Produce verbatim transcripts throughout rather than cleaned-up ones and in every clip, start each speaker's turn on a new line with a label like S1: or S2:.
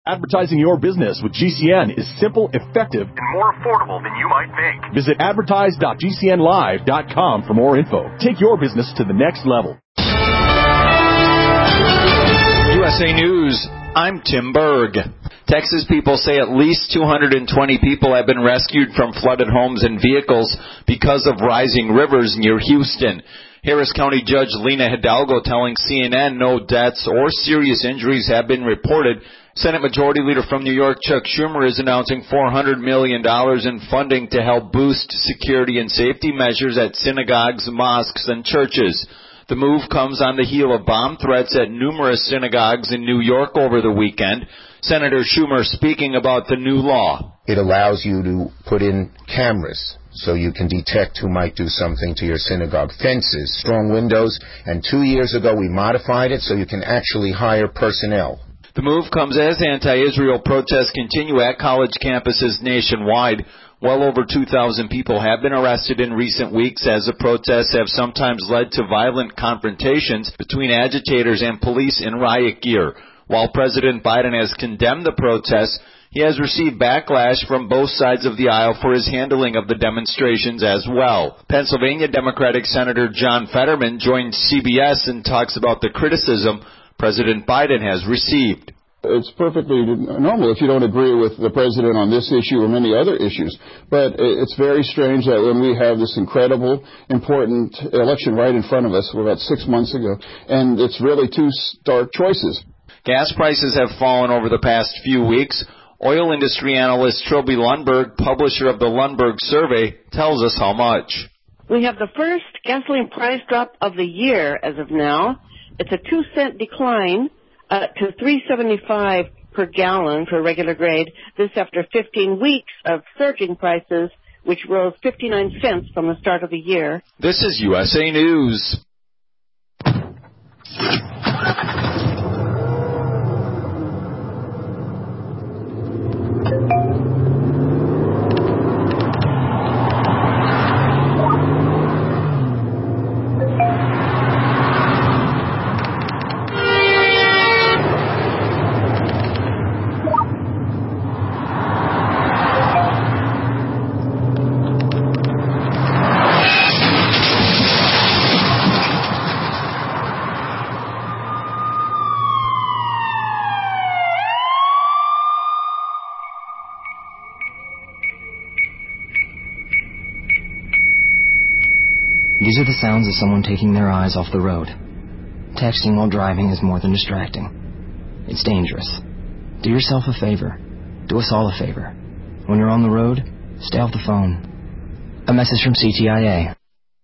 S1: Advertising your business with G C N is simple, effective, and more affordable than you might think. Visit advertise dot g c n live dot com for more info. Take your business to the next level.
S2: U S A News, I'm Tim Berg. Texas people say at least two hundred twenty people have been rescued from flooded homes and vehicles because of rising rivers near Houston. Harris County Judge Lena Hidalgo telling C N N no deaths or serious injuries have been reported. Senate Majority Leader from New York, Chuck Schumer, is announcing four hundred million dollars in funding to help boost security and safety measures at synagogues, mosques, and churches. The move comes on the heel of bomb threats at numerous synagogues in New York over the weekend. Senator Schumer speaking about the new law.
S3: It allows you to put in cameras so you can detect who might do something to your synagogue. Fences, strong windows, and two years ago we modified it so you can actually hire personnel.
S2: The move comes as anti-Israel protests continue at college campuses nationwide. Well over two thousand people have been arrested in recent weeks as the protests have sometimes led to violent confrontations between agitators and police in riot gear. While President Biden has condemned the protests, he has received backlash from both sides of the aisle for his handling of the demonstrations as well. Pennsylvania Democratic Senator John Fetterman joined C B S and talks about the criticism President Biden has received.
S4: It's perfectly normal if you don't agree with the president on this issue or many other issues. But it's very strange that when we have this incredible, important election right in front of us, about six months ago, and it's really two stark choices.
S2: Gas prices have fallen over the past few weeks. Oil industry analyst Trilby Lundberg, publisher of the Lundberg Survey, tells us how much.
S5: We have the first gasoline price drop of the year as of now. It's a two cent decline uh, to three seventy-five per gallon for regular grade. This after fifteen weeks of surging prices, which rose fifty-nine cents from the start of the year.
S2: This is U S A News.
S6: These are the sounds of someone taking their eyes off the road. Texting while driving is more than distracting. It's dangerous. Do yourself a favor. Do us all a favor. When you're on the road, stay off the phone. A message from C T I A.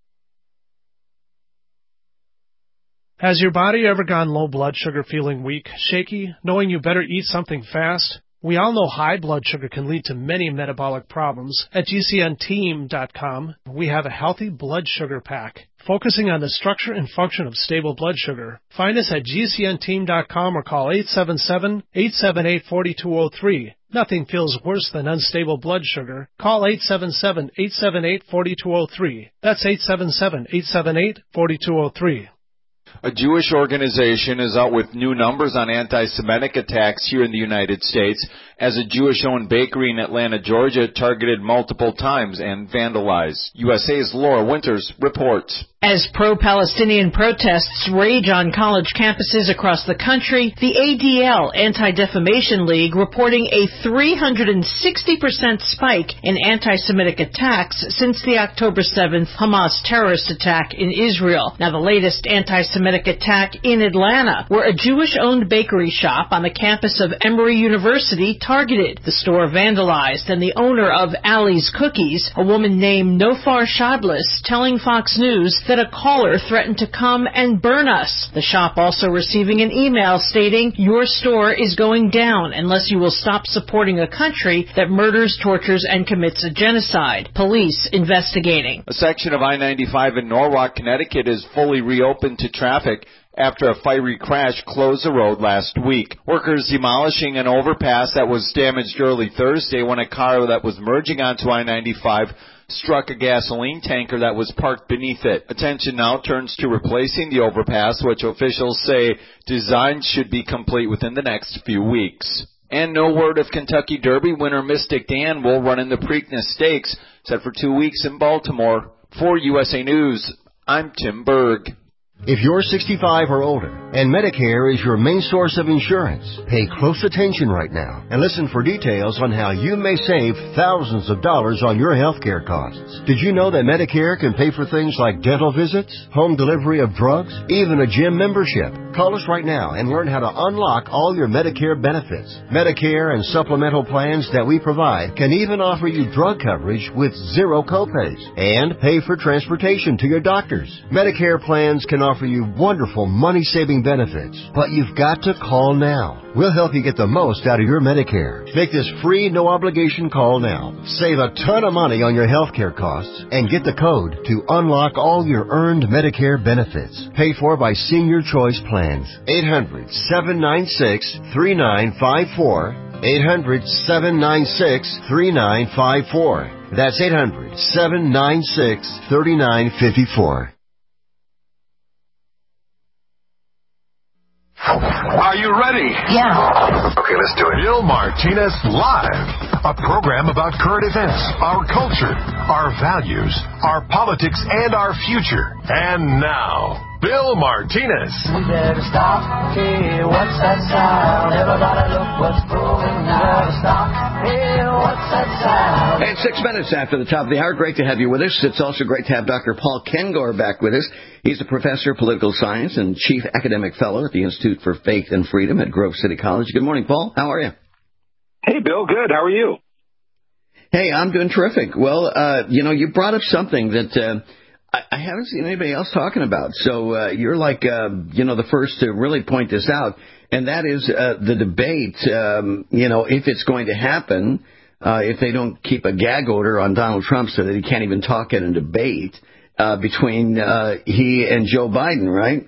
S7: Has your body ever gone low blood sugar, feeling weak, shaky, knowing you better eat something fast? We all know high blood sugar can lead to many metabolic problems. At G C N team dot com, we have a healthy blood sugar pack, focusing on the structure and function of stable blood sugar. Find us at G C N team dot com or call eight seven seven, eight seven eight, four two zero three. Nothing feels worse than unstable blood sugar. Call eight seven seven, eight seven eight, four two zero three. That's eight seven seven, eight seven eight, four two zero three.
S2: A Jewish organization is out with new numbers on anti-Semitic attacks here in the United States as a Jewish-owned bakery in Atlanta, Georgia, targeted multiple times and vandalized. U S A's Laura Winters reports.
S8: As pro-Palestinian protests rage on college campuses across the country, the A D L, Anti-Defamation League, reporting a three hundred sixty percent spike in anti-Semitic attacks since the October seventh Hamas terrorist attack in Israel. Now, the latest anti-Semitic attack in Atlanta, where a Jewish-owned bakery shop on the campus of Emory University targeted. The store vandalized, and the owner of Ali's Cookies, a woman named Nofar Shadlis, telling Fox News that a caller threatened to come and burn us. The shop also receiving an email stating, "Your store is going down unless you will stop supporting a country that murders, tortures, and commits a genocide." Police investigating.
S2: A section of I ninety-five in Norwalk, Connecticut is fully reopened to traffic after a fiery crash closed the road last week. Workers demolishing an overpass that was damaged early Thursday when a car that was merging onto I ninety-five struck a gasoline tanker that was parked beneath it. Attention now turns to replacing the overpass, which officials say design should be complete within the next few weeks. And no word of Kentucky Derby winner Mystic Dan will run in the Preakness Stakes, set for two weeks in Baltimore. For U S A News, I'm Tim Berg.
S9: If you're sixty-five or older and Medicare is your main source of insurance, pay close attention right now and listen for details on how you may save thousands of dollars on your health care costs. Did you know that Medicare can pay for things like dental visits, home delivery of drugs, even a gym membership? Call us right now and learn how to unlock all your Medicare benefits. Medicare and supplemental plans that we provide can even offer you drug coverage with zero copays and pay for transportation to your doctors. Medicare plans can offer you wonderful money-saving benefits, but you've got to call now. We'll help you get the most out of your Medicare. Make this free, no-obligation call now. Save a ton of money on your health care costs and get the code to unlock all your earned Medicare benefits. Paid for by Senior Choice Plans. eight hundred, seven nine six, three nine five four. eight hundred, seven nine six, three nine five four. That's eight hundred, seven nine six, three nine five four.
S10: Are you ready?
S11: Yeah.
S10: Okay, let's do it. Bill Martinez Live, a program about current events, our culture, our values, our politics, and our future. And now, Bill Martinez.
S11: We better stop. Hey, what's that sound? Everybody look what's brewing. We better stop. Hey, what's that sound?
S12: And six minutes after the top of the hour, great to have you with us. It's also great to have Doctor Paul Kengor back with us. He's a professor of political science and chief academic fellow at the Institute for Faith and Freedom at Grove City College. Good morning, Paul. How are you?
S13: Hey, Bill. Good. How are you?
S12: Hey, I'm doing terrific. Well, uh, you know, you brought up something that uh, I, I haven't seen anybody else talking about. So uh, you're like, uh, you know, the first to really point this out. And that is uh, the debate, um, you know, if it's going to happen, uh, if they don't keep a gag order on Donald Trump so that he can't even talk in a debate uh, between uh, he and Joe Biden, right?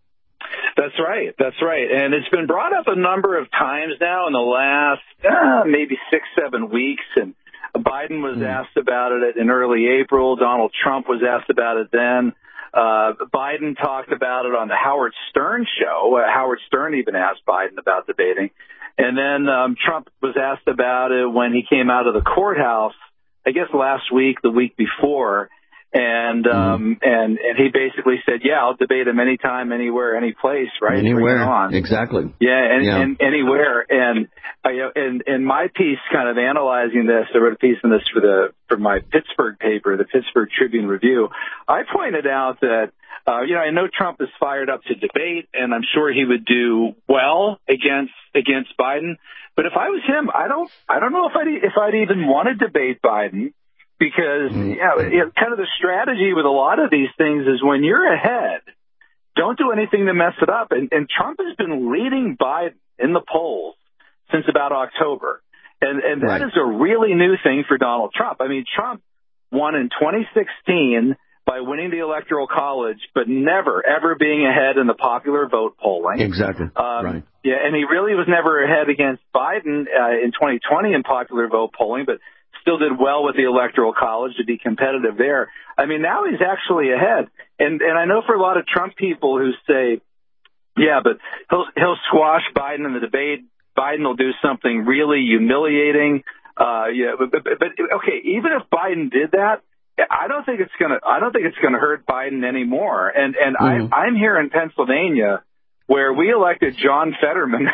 S13: That's right. That's right. And it's been brought up a number of times now in the last uh, maybe six, seven weeks. And Biden was mm. asked about it in early April. Donald Trump was asked about it then. Uh, Biden talked about it on the Howard Stern show. Uh, Howard Stern even asked Biden about debating. And then um, Trump was asked about it when he came out of the courthouse, I guess last week, the week before. And um, mm-hmm. and and he basically said, yeah, I'll debate him anytime, anywhere, any place, right?
S12: Anywhere, on. Exactly.
S13: Yeah, and, yeah. and anywhere. And I, and in my piece, kind of analyzing this, I wrote a piece on this for the for my Pittsburgh paper, the Pittsburgh Tribune Review. I pointed out that uh, you know I know Trump is fired up to debate, and I'm sure he would do well against against Biden. But if I was him, I don't I don't know if I'd if I'd even want to debate Biden. Because, you know, it, kind of the strategy with a lot of these things is when you're ahead, don't do anything to mess it up. And, and Trump has been leading Biden in the polls since about October. And, and that right. is a really new thing for Donald Trump. I mean, Trump won in twenty sixteen by winning the Electoral College, but never, ever being ahead in the popular vote polling.
S12: Exactly. Um, right.
S13: Yeah, and he really was never ahead against Biden uh, in twenty twenty in popular vote polling, but still did well with the Electoral College to be competitive there. I mean, now he's actually ahead. And and I know for a lot of Trump people who say, yeah, but he'll he'll squash Biden in the debate. Biden will do something really humiliating. Uh, yeah, but, but, but okay, even if Biden did that, I don't think it's gonna. I don't think it's gonna hurt Biden anymore. And and mm-hmm. I, I'm here in Pennsylvania, where we elected John Fetterman.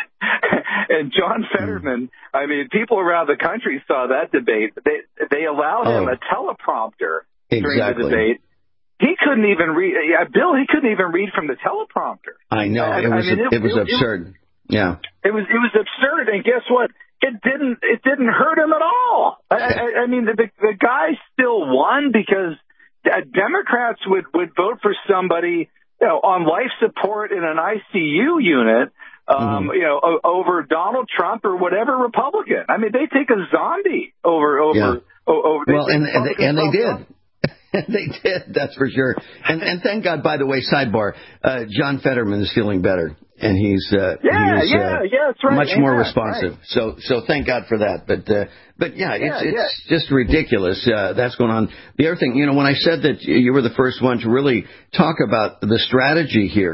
S13: And John Fetterman, I mean, people around the country saw that debate. They they allowed oh, him a teleprompter
S12: exactly.
S13: during the debate. He couldn't even read. Yeah, Bill, he couldn't even read from the teleprompter.
S12: I know.
S13: I,
S12: it was
S13: I mean,
S12: it, it was it, absurd.
S13: It,
S12: yeah.
S13: It was it was absurd. And guess what? It didn't it didn't hurt him at all. I, I, I mean, the, the guy still won because Democrats would, would vote for somebody, you know, on life support in an I C U unit. Um, mm-hmm. you know, o- over Donald Trump or whatever Republican. I mean, they take a zombie over, over,
S12: yeah.
S13: o- over.
S12: Well, and, and they, and they did. They did, that's for sure. And, and thank God, by the way, sidebar, uh, John Fetterman is feeling better. And he's, uh,
S13: yeah,
S12: he is,
S13: yeah,
S12: uh,
S13: yeah, that's right.
S12: much
S13: yeah,
S12: more responsive.
S13: Right.
S12: So, so thank God for that. But, uh, but yeah,
S13: yeah
S12: it's, it's
S13: yeah.
S12: just ridiculous. Uh, that's going on. The other thing, you know, when I said that you were the first one to really talk about the strategy here,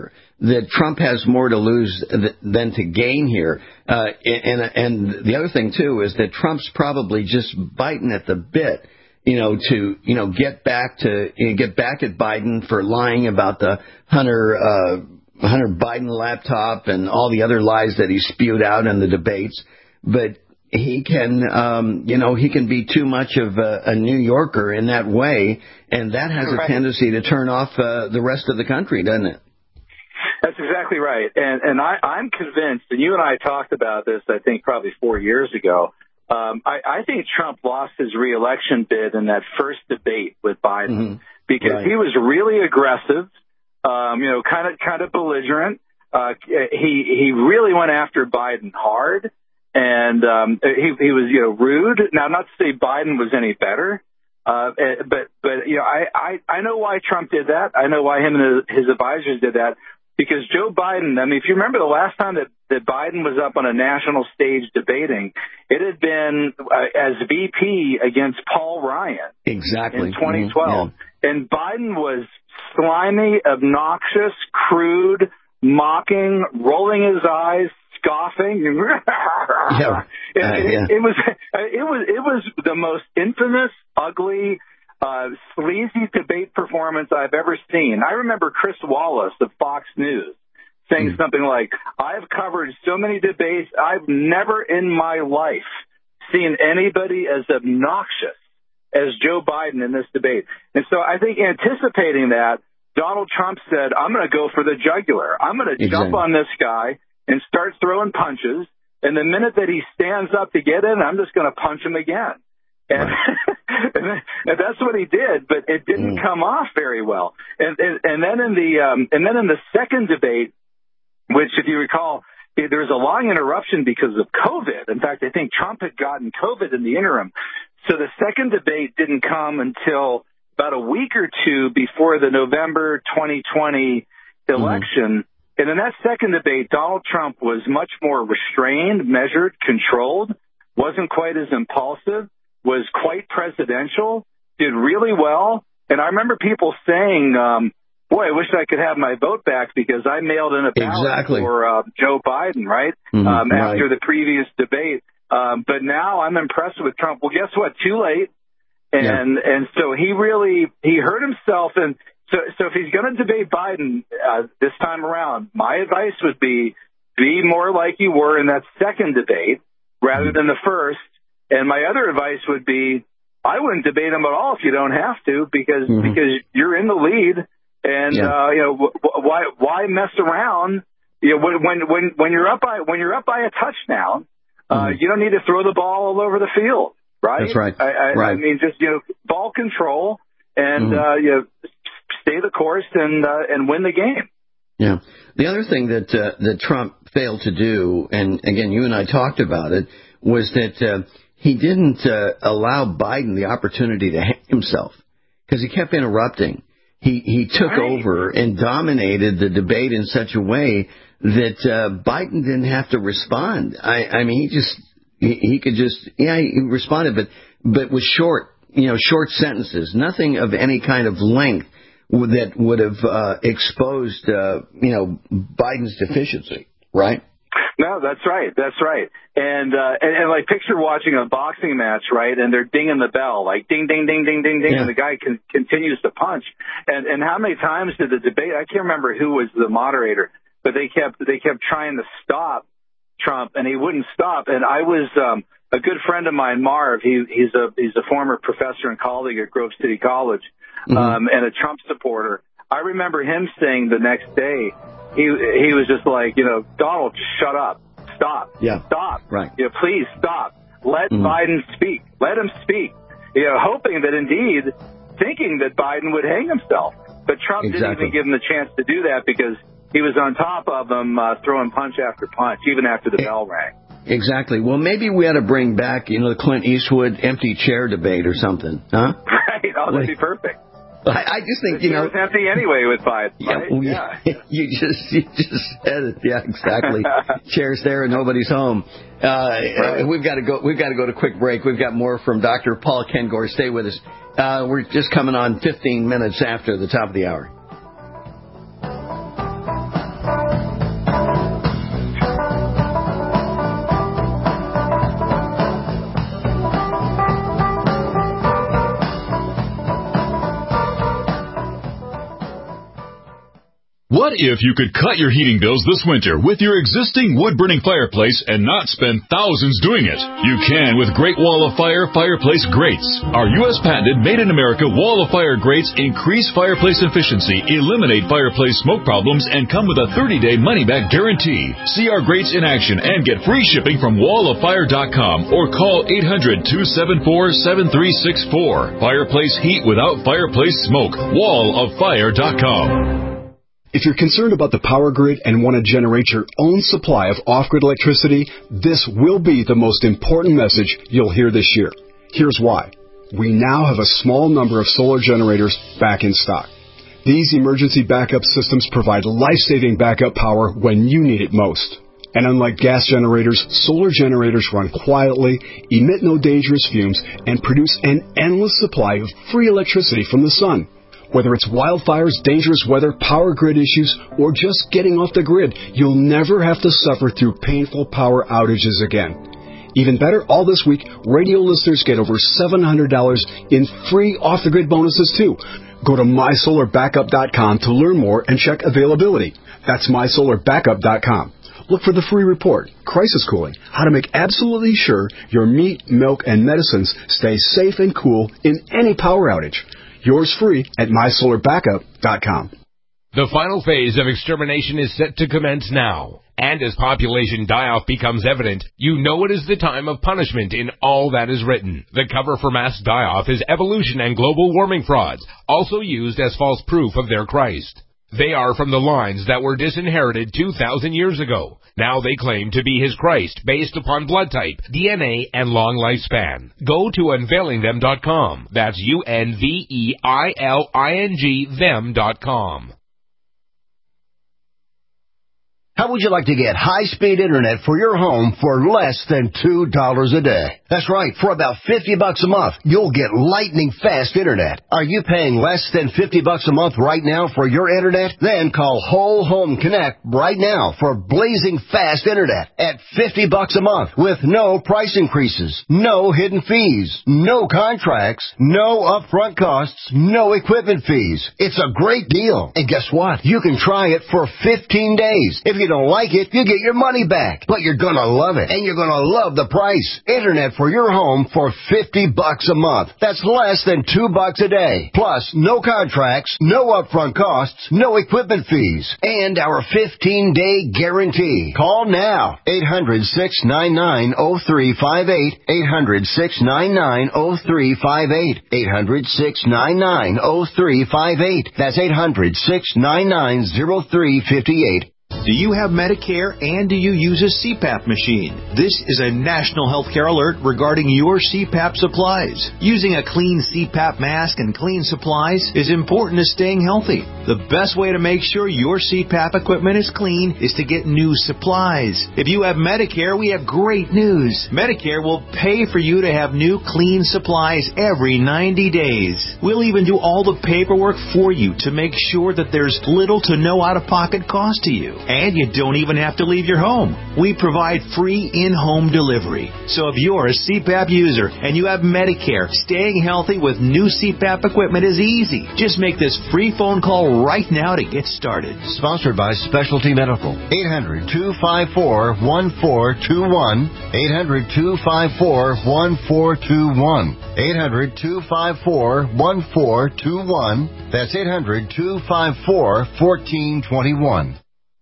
S12: that Trump has more to lose th- than to gain here. Uh, and, and the other thing, too, is that Trump's probably just biting at the bit, you know, to, you know, get back to, you know, get back at Biden for lying about the Hunter, uh, Hunter Biden laptop and all the other lies that he spewed out in the debates. But he can, um, you know, he can be too much of a, a New Yorker in that way, and that has
S13: right.
S12: a tendency to turn off uh, the rest of the country, doesn't it?
S13: That's exactly right. And, and I, I'm convinced, and you and I talked about this, I think, probably four years ago. Um, I, I think Trump lost his reelection bid in that first debate with Biden mm-hmm. because right. he was really aggressive, um, you know, kind of kind of belligerent. Uh, he he really went after Biden hard. And um, he, he was, you know, rude. Now, not to say Biden was any better, uh, but, but you know, I, I, I know why Trump did that. I know why him and his advisors did that. Because Joe Biden, I mean, if you remember the last time that, that Biden was up on a national stage debating, it had been uh, as V P against Paul Ryan.
S12: Exactly.
S13: In twenty twelve.
S12: Mm-hmm. Yeah.
S13: And Biden was slimy, obnoxious, crude, mocking, rolling his eyes, scoffing.
S12: yeah. Uh,
S13: it,
S12: yeah.
S13: it, it was it was it was the most infamous, ugly, uh, sleazy debate performance I've ever seen. I remember Chris Wallace of Fox News saying mm. something like, "I've covered so many debates, I've never in my life seen anybody as obnoxious as Joe Biden in this debate." And so I think anticipating that, Donald Trump said, "I'm going to go for the jugular. I'm going to exactly. jump on this guy and start throwing punches, and the minute that he stands up to get in, I'm just going to punch him again." And, right. and that's what he did, but it didn't mm. come off very well. And, and, and then in the um, and then in the second debate, which, if you recall, there was a long interruption because of COVID. In fact, I think Trump had gotten COVID in the interim, so the second debate didn't come until about a week or two before the November twenty twenty election. Mm. And in that second debate, Donald Trump was much more restrained, measured, controlled, wasn't quite as impulsive, was quite presidential, did really well. And I remember people saying, um, boy, I wish I could have my vote back because I mailed in a ballot
S12: exactly.
S13: for uh, Joe Biden, right,
S12: mm-hmm,
S13: um,
S12: right,
S13: after the previous debate. Um, but now I'm impressed with Trump. Well, guess what? Too late. And yeah. and so he really, he hurt himself. And So, so if he's going to debate Biden uh, this time around, my advice would be be more like you were in that second debate rather than the first. And my other advice would be I wouldn't debate him at all if you don't have to, because mm-hmm. because you're in the lead, and yeah. uh, you know w- why why mess around? You know, when when when you're up by when you're up by a touchdown, uh, mm-hmm. you don't need to throw the ball all over the field, right?
S12: That's right.
S13: I, I,
S12: right.
S13: I mean, just you know, ball control and mm-hmm. uh, you know, stay the course and uh, and win the game.
S12: Yeah. The other thing that uh, that Trump failed to do, and again, you and I talked about it, was that uh, he didn't uh, allow Biden the opportunity to hang himself because he kept interrupting. He he took right. over and dominated the debate in such a way that uh, Biden didn't have to respond. I, I mean, he just he, he could just yeah he responded, but but with short you know short sentences, nothing of any kind of length that would have uh, exposed uh, you know Biden's deficiency, right?
S13: No, that's right. That's right. And, uh, and, and like picture watching a boxing match, right? And they're dinging the bell, like ding, ding, ding, ding, ding, ding. Yeah. And the guy con- continues to punch. And, and how many times did the debate, I can't remember who was the moderator, but they kept, they kept trying to stop Trump and he wouldn't stop. And I was, um, a good friend of mine, Marv, he, he's a, he's a former professor and colleague at Grove City College, mm-hmm. um, and a Trump supporter. I remember him saying the next day, He he was just like, you know, Donald, just shut up. Stop.
S12: Yeah.
S13: Stop.
S12: Right.
S13: You know, please stop. Let
S12: mm-hmm.
S13: Biden speak. Let him speak. You know, hoping that indeed, thinking that Biden would hang himself. But Trump
S12: exactly.
S13: didn't even give him the chance to do that because he was on top of him, uh, throwing punch after punch, even after the it, bell rang.
S12: Exactly. Well, maybe we ought to bring back, you know, the Clint Eastwood empty chair debate or something, huh?
S13: Right. Oh, that'd be perfect.
S12: I, I just think,
S13: the
S12: you know,
S13: it's empty anyway with Biden.
S12: Yeah,
S13: right?
S12: well,
S13: yeah.
S12: you just you just said it. Yeah, exactly. Chairs there and nobody's home. Uh, right. We've got to go. We've got to go to a quick break. We've got more from Doctor Paul Kengor. Stay with us. Uh, we're just coming on fifteen minutes after the top of the hour.
S14: What if you could cut your heating bills this winter with your existing wood-burning fireplace and not spend thousands doing it? You can with Great Wall of Fire fireplace grates. Our U S patented made-in-America Wall of Fire grates increase fireplace efficiency, eliminate fireplace smoke problems, and come with a thirty-day money-back guarantee. See our grates in action and get free shipping from wall of fire dot com or call eight hundred, two seven four, seven three six four. Fireplace heat without fireplace smoke. wall of fire dot com.
S15: If you're concerned about the power grid and want to generate your own supply of off-grid electricity, this will be the most important message you'll hear this year. Here's why. We now have a small number of solar generators back in stock. These emergency backup systems provide life-saving backup power when you need it most. And unlike gas generators, solar generators run quietly, emit no dangerous fumes, and produce an endless supply of free electricity from the sun. Whether it's wildfires, dangerous weather, power grid issues, or just getting off the grid, you'll never have to suffer through painful power outages again. Even better, all this week, radio listeners get over seven hundred dollars in free off-the-grid bonuses, too. Go to my solar backup dot com to learn more and check availability. That's my solar backup dot com. Look for the free report, Crisis Cooling, how to make absolutely sure your meat, milk, and medicines stay safe and cool in any power outage. Yours free at my solar backup dot com.
S16: The final phase of extermination is set to commence now. And as population die-off becomes evident, you know it is the time of punishment in all that is written. The cover for mass die-off is evolution and global warming frauds, also used as false proof of their Christ. They are from the lines that were disinherited two thousand years ago. Now they claim to be his Christ based upon blood type, D N A, and long lifespan. Go to unveiling them dot com. That's U N V E I L I N G them dot com.
S9: How would you like to get high-speed internet for your home for less than two dollars a day? That's right. For about fifty bucks a month, you'll get lightning-fast internet. Are you paying less than fifty bucks a month right now for your internet? Then call Whole Home Connect right now for blazing fast internet at fifty bucks a month with no price increases, no hidden fees, no contracts, no upfront costs, no equipment fees. It's a great deal. And guess what? You can try it for fifteen days. If you don't like it, you get your money back. But you're gonna love it, and you're gonna love the price. Internet for your home for fifty bucks a month. That's less than two bucks a day. Plus, no contracts, no upfront costs, no equipment fees, and our fifteen-day guarantee. Call now. eight hundred, six nine nine, oh three five eight. eight hundred, six nine nine, oh three five eight. eight hundred, six nine nine, oh three five eight. That's eight hundred, six nine nine, oh three five eight.
S17: Do you have Medicare and do you use a C PAP machine? This is a national healthcare alert regarding your C PAP supplies. Using a clean C PAP mask and clean supplies is important to staying healthy. The best way to make sure your C PAP equipment is clean is to get new supplies. If you have Medicare, we have great news. Medicare will pay for you to have new clean supplies every ninety days. We'll even do all the paperwork for you to make sure that there's little to no out-of-pocket cost to you. And you don't even have to leave your home. We provide free in-home delivery. So if you're a C PAP user and you have Medicare, staying healthy with new C PAP equipment is easy. Just make this free phone call right now to get started.
S9: Sponsored by Specialty Medical. eight hundred, two five four, one four two one. eight hundred, two five four, one four two one. eight hundred, two five four, one four two one. That's eight hundred, two five four, one four two one.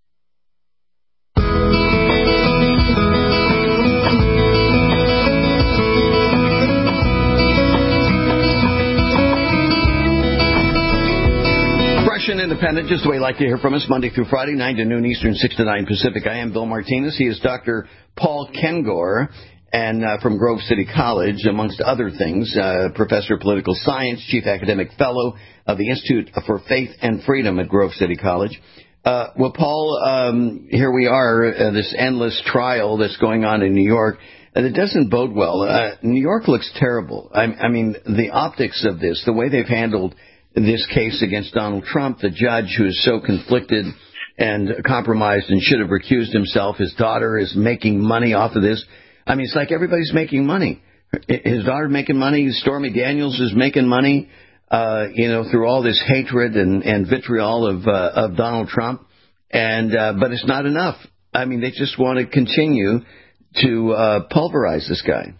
S12: And independent, just the way you like to hear from us, Monday through Friday, nine to noon Eastern, six to nine Pacific. I am Bill Martinez. He is Doctor Paul Kengor, and uh, from Grove City College, amongst other things, uh, Professor of Political Science, Chief Academic Fellow of the Institute for Faith and Freedom at Grove City College. Uh, well, Paul, um, here we are, uh, this endless trial that's going on in New York, and it doesn't bode well. Uh, New York looks terrible. I, I mean, the optics of this, the way they've handled this case against Donald Trump, the judge who is so conflicted and compromised and should have recused himself. His daughter is making money off of this. I mean, it's like everybody's making money. His daughter's making money. Stormy Daniels is making money. uh, you know, through all this hatred and, and vitriol of uh, of Donald Trump, and uh, but it's not enough. I mean, they just want to continue to uh, pulverize this guy.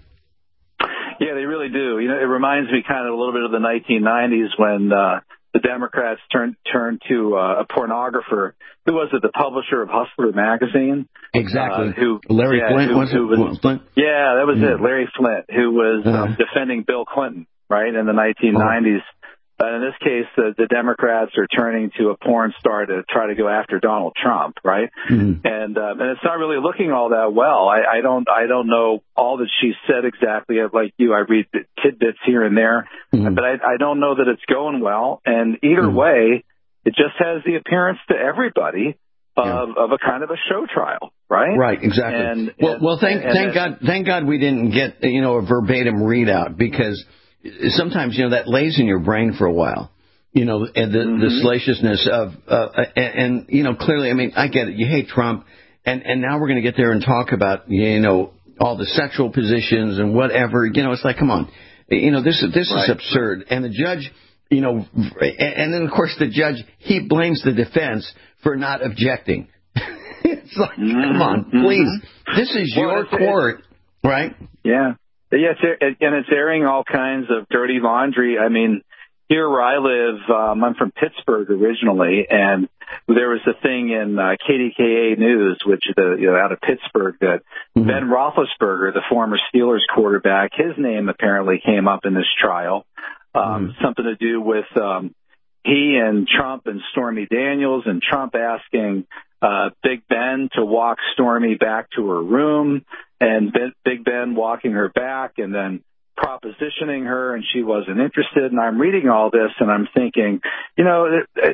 S13: Yeah, they really do. You know, it reminds me kind of a little bit of the nineteen nineties when uh, the Democrats turned turned to uh, a pornographer. Who was it? The publisher of Hustler magazine.
S12: Exactly.
S13: Uh, who
S12: Larry
S13: yeah,
S12: Flint
S13: who,
S12: was
S13: who
S12: it?
S13: was,
S12: Flint?
S13: Yeah, that was
S12: yeah.
S13: it. Larry Flint, who was
S12: uh-huh.
S13: um, defending Bill Clinton, right, in the nineteen nineties. Oh. Uh, in this case, the, the Democrats are turning to a porn star to try to go after Donald Trump, right?
S12: Mm-hmm.
S13: And um, and it's not really looking all that well. I, I don't I don't know all that she said exactly. Like you, I read tidbits here and there, mm-hmm. but I, I don't know that it's going well. And either mm-hmm. way, it just has the appearance to everybody of, yeah. of a kind of a show trial, right?
S12: Right, exactly. And, well, and, well, thank and, thank and, God, thank God we didn't get you know a verbatim readout, because sometimes, you know, that lays in your brain for a while, you know, and the, mm-hmm. the salaciousness of, uh, and, and, you know, clearly, I mean, I get it. You hate Trump. And, and now we're going to get there and talk about, you know, all the sexual positions and whatever. You know, it's like, come on. You know, this, this right. is absurd. And the judge, you know, and then, of course, the judge, he blames the defense for not objecting. It's like, mm-hmm. come on, please. Mm-hmm. This is well, your court, it. right?
S13: Yeah. Yes, and it's airing all kinds of dirty laundry. I mean, here where I live, um, I'm from Pittsburgh originally, and there was a thing in uh, K D K A News, which is the, you know, out of Pittsburgh, that mm-hmm. Ben Roethlisberger, the former Steelers quarterback, his name apparently came up in this trial. Um, mm-hmm. Something to do with um, he and Trump and Stormy Daniels, and Trump asking uh, Big Ben to walk Stormy back to her room, and ben, Big Ben walking her back and then propositioning her, and she wasn't interested. And I'm reading all this, and I'm thinking, you know,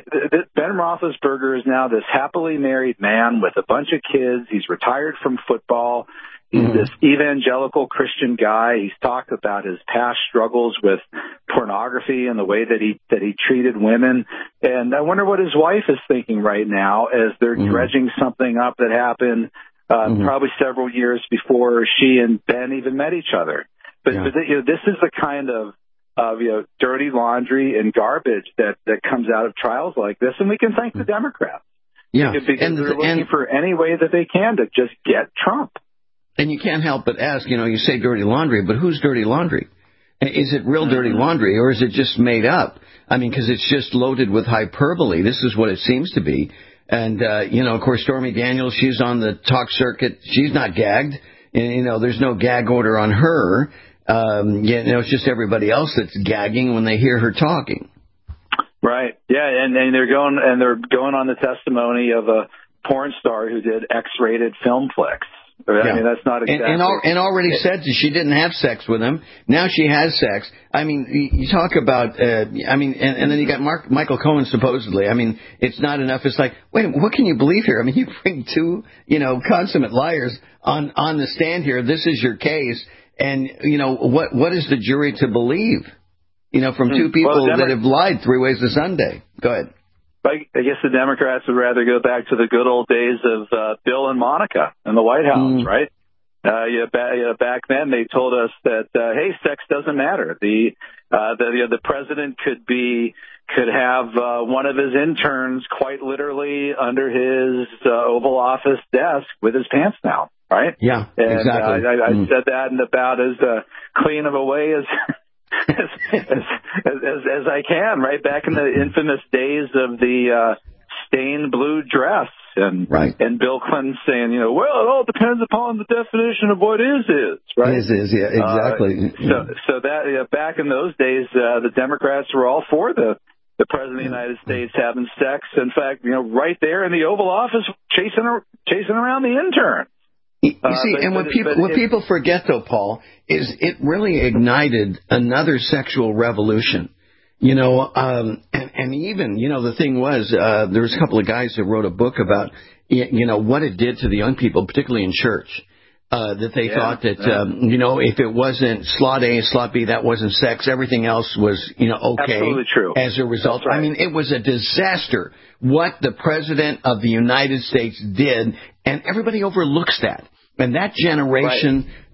S13: Ben Roethlisberger is now this happily married man with a bunch of kids. He's retired from football. He's mm-hmm. this evangelical Christian guy. He's talked about his past struggles with pornography and the way that he that he treated women. And I wonder what his wife is thinking right now as they're mm-hmm. dredging something up that happened uh, mm-hmm. probably several years before she and Ben even met each other. But, yeah. but you know, this is the kind of of you know dirty laundry and garbage that that comes out of trials like this, and we can thank the Democrats.
S12: Yeah,
S13: because
S12: and,
S13: they're looking
S12: and,
S13: for any way that they can to just get Trump.
S12: And you can't help but ask, you know, you say dirty laundry, but who's dirty laundry? Is it real dirty laundry, or is it just made up? I mean, because it's just loaded with hyperbole. This is what it seems to be. And, uh, you know, of course, Stormy Daniels, she's on the talk circuit. She's not gagged. And, you know, there's no gag order on her. Um, you know, it's just everybody else that's gagging when they hear her talking.
S13: Right. Yeah, and, and they're going and they're going on the testimony of a porn star who did X-rated film flicks. I
S12: yeah.
S13: mean, that's not exactly...
S12: And, and, al- and already said that she didn't have sex with him. Now she has sex. I mean, you talk about... Uh, I mean, and, and then you got Mark, Michael Cohen, supposedly. I mean, it's not enough. It's like, wait, what can you believe here? I mean, you bring two, you know, consummate liars on, on the stand here. This is your case. And, you know, what what is the jury to believe? You know, from two people well, Demo- that have lied three ways to Sunday. Go ahead.
S13: I guess the Democrats would rather go back to the good old days of uh, Bill and Monica in the White House, mm. right? Uh, yeah, ba- yeah, back then they told us that uh, hey, sex doesn't matter. The uh, the you know, the president could be could have uh, one of his interns quite literally under his uh, Oval Office desk with his pants down, right?
S12: Yeah,
S13: and,
S12: exactly.
S13: Uh, I, I
S12: mm.
S13: said that in about as uh, clean of a way as. As, as, as, as I can, right? Back in the infamous days of the uh, stained blue dress, and
S12: right.
S13: and Bill Clinton saying, you know, well, it all depends upon the definition of what is is, right?
S12: Is is, yeah, exactly.
S13: Uh, so so that uh, back in those days, uh, the Democrats were all for the the president of the United States having sex. In fact, you know, right there in the Oval Office, chasing chasing around the intern.
S12: You see, uh, but, and what people what people forget, though, Paul, is it really ignited another sexual revolution. You know, um, and, and even, you know, the thing was, uh, there was a couple of guys that wrote a book about, you know, what it did to the young people, particularly in church, uh, that they yeah, thought that, yeah. um, you know, if it wasn't slot A and slot B, that wasn't sex. Everything else was, you know, okay.
S13: Absolutely true.
S12: As a result.
S13: Right.
S12: I mean, it was a disaster what the president of the United States did, and everybody overlooks that. And that generation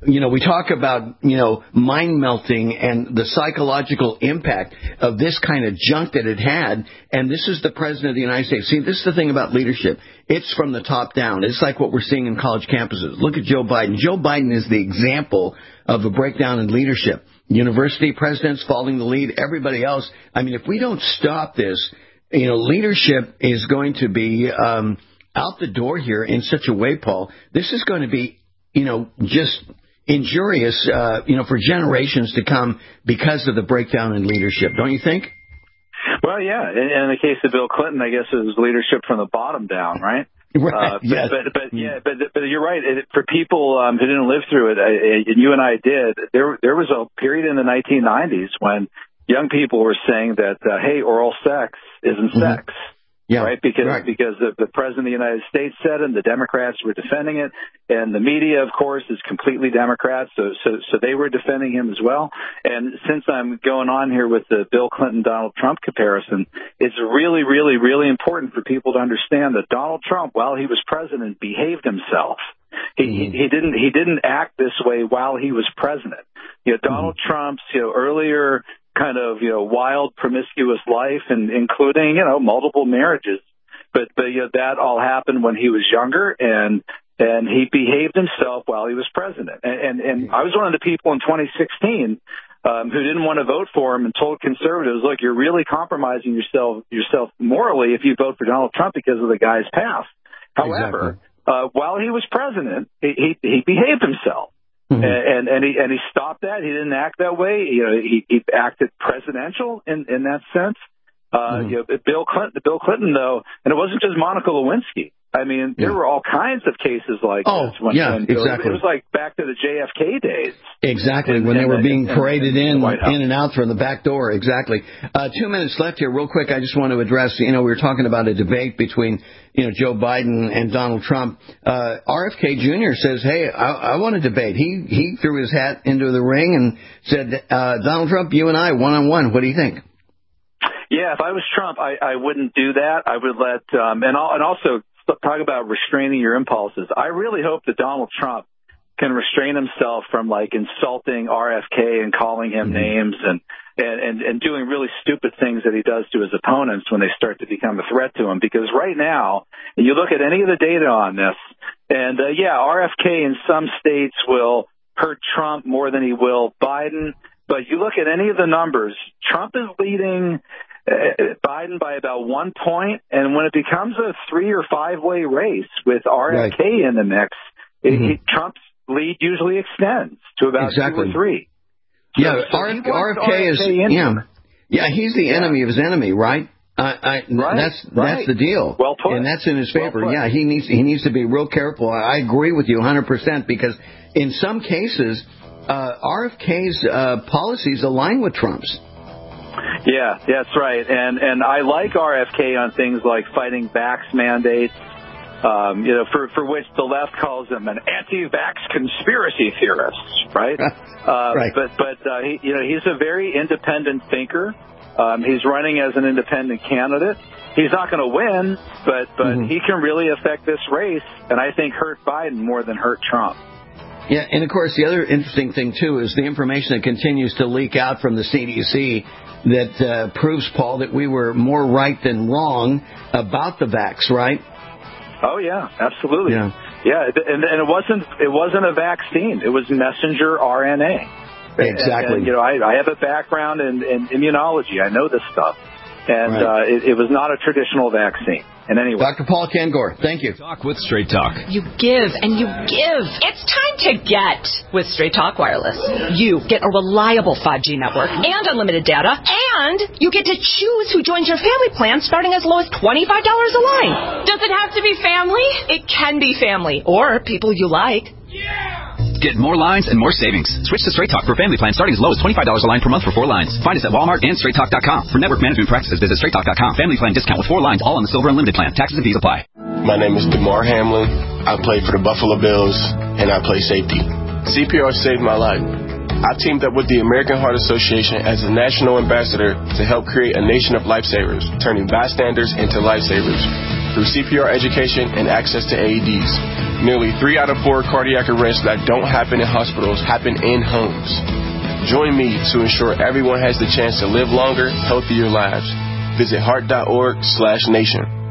S12: you know, we talk about, you know, mind melting and the psychological impact of this kind of junk that it had. And this is the president of the United States. See, this is the thing about leadership. It's from the top down. It's like what we're seeing in college campuses. Look at Joe Biden. Joe Biden is the example of a breakdown in leadership. University presidents following the lead, everybody else. I mean, if we don't stop this, you know, leadership is going to be um, out the door here in such a way, Paul. This is going to be, you know, just injurious, uh, you know, for generations to come because of the breakdown in leadership. Don't you think?
S13: Well, yeah. In, in the case of Bill Clinton, I guess it was leadership from the bottom down, right?
S12: Right.
S13: Uh, but,
S12: yes.
S13: but, but yeah, but but you're right. It, for people um, who didn't live through it, I, and you and I did, there there was a period in the nineteen nineties when young people were saying that, uh, hey, oral sex isn't
S12: Mm-hmm.
S13: sex.
S12: Yeah,
S13: right? Because
S12: right.
S13: because the, the president of the United States said it, and the Democrats were defending it, and the media, of course, is completely Democrat, so so so they were defending him as well. And since I'm going on here with the Bill Clinton Donald Trump comparison, it's really, really, really important for people to understand that Donald Trump, while he was president, behaved himself. He, mm-hmm. he he didn't he didn't act this way while he was president. You know, Donald mm-hmm. Trump's you know earlier kind of, you know, wild, promiscuous life, and including, you know, multiple marriages. But, but, you know, that all happened when he was younger, and, and he behaved himself while he was president. And, and, and I was one of the people in twenty sixteen, um, who didn't want to vote for him and told conservatives, look, you're really compromising yourself, yourself morally if you vote for Donald Trump because of the guy's past. However, exactly. uh, while he was president, he, he, he behaved himself. Mm-hmm. And, and he and he stopped that. He didn't act that way. You know, he, he acted presidential in, in that sense. Uh, mm-hmm. you know, Bill Clinton, Bill Clinton, though, and it wasn't just Monica Lewinsky. I mean, there yeah. were all kinds of cases like
S12: oh,
S13: this. When,
S12: yeah,
S13: when
S12: exactly.
S13: It was like back to the J F K days.
S12: Exactly,
S13: in,
S12: when
S13: in
S12: they were
S13: the,
S12: being
S13: in,
S12: paraded
S13: in,
S12: in,
S13: in,
S12: in and out from the back door. Exactly. Uh, two minutes left here. Real quick, I just want to address, you know, we were talking about a debate between, you know, Joe Biden and Donald Trump. Uh, R F K Junior says, hey, I, I want to debate. He, he threw his hat into the ring and said, uh, Donald Trump, you and I, one-on-one, what do you think?
S13: Yeah, if I was Trump, I, I wouldn't do that. I would let, um, and, and also talk about restraining your impulses. I really hope that Donald Trump can restrain himself from like insulting R F K and calling him mm-hmm. names and, and, and, and doing really stupid things that he does to his opponents when they start to become a threat to him. Because right now, you look at any of the data on this, and uh, yeah, R F K in some states will hurt Trump more than he will Biden. But you look at any of the numbers, Trump is leading Uh, Biden by about one point, and when it becomes a three or five way race with R F K right. in the mix, mm-hmm. it, it, Trump's lead usually extends to about
S12: exactly.
S13: two or three.
S12: Yeah,
S13: so, so
S12: R F K, R F K is yeah, yeah, he's the yeah. enemy of his enemy, right? I, I,
S13: right.
S12: That's
S13: right.
S12: that's the deal,
S13: well put.
S12: And that's in his favor.
S13: Well
S12: yeah, he needs he needs to be real careful. I agree with you one hundred percent because in some cases, uh, R F K's uh, policies align with Trump's.
S13: Yeah, that's right. And and I like R F K on things like fighting vax mandates, um, you know, for, for which the left calls him an anti-vax conspiracy theorist, right? uh,
S12: right.
S13: But, but uh, he, you know, he's a very independent thinker. Um, he's running as an independent candidate. He's not going to win, but, but mm-hmm. he can really affect this race, and I think hurt Biden more than hurt Trump.
S12: Yeah, and of course, the other interesting thing, too, is the information that continues to leak out from the C D C that uh, proves, Paul, that we were more right than wrong about the vax, right?
S13: Oh, yeah, absolutely.
S12: Yeah,
S13: yeah and, and it wasn't it wasn't a vaccine. It was messenger R N A.
S12: Exactly.
S13: And, and, you know, I, I have a background in, in immunology. I know this stuff. And right. uh, it, it was not a traditional vaccine. And anyway,
S12: Doctor Paul Kengor, thank you.
S18: Talk with Straight Talk.
S19: You give and you give. It's time to get with Straight Talk Wireless. You get a reliable five G network and unlimited data, and you get to choose who joins your family plan starting as low as twenty-five dollars a line. Does it have to be family? It can be family or people you like.
S18: Yeah! Get more lines and more savings. Switch to Straight Talk for family plan starting as low as twenty-five dollars a line per month for four lines. Find us at Walmart and straight talk dot com. For network management practices, visit straight talk dot com. Family plan discount with four lines, all on the Silver Unlimited plan. Taxes and fees apply.
S20: My name is DeMar Hamlin. I play for the Buffalo Bills, and I play safety. C P R saved my life. I teamed up with the American Heart Association as a national ambassador to help create a nation of lifesavers, turning bystanders into lifesavers through C P R education and access to A E Ds. Nearly three out of four cardiac arrests that don't happen in hospitals happen in homes. Join me to ensure everyone has the chance to live longer, healthier lives. Visit heart.org slash nation.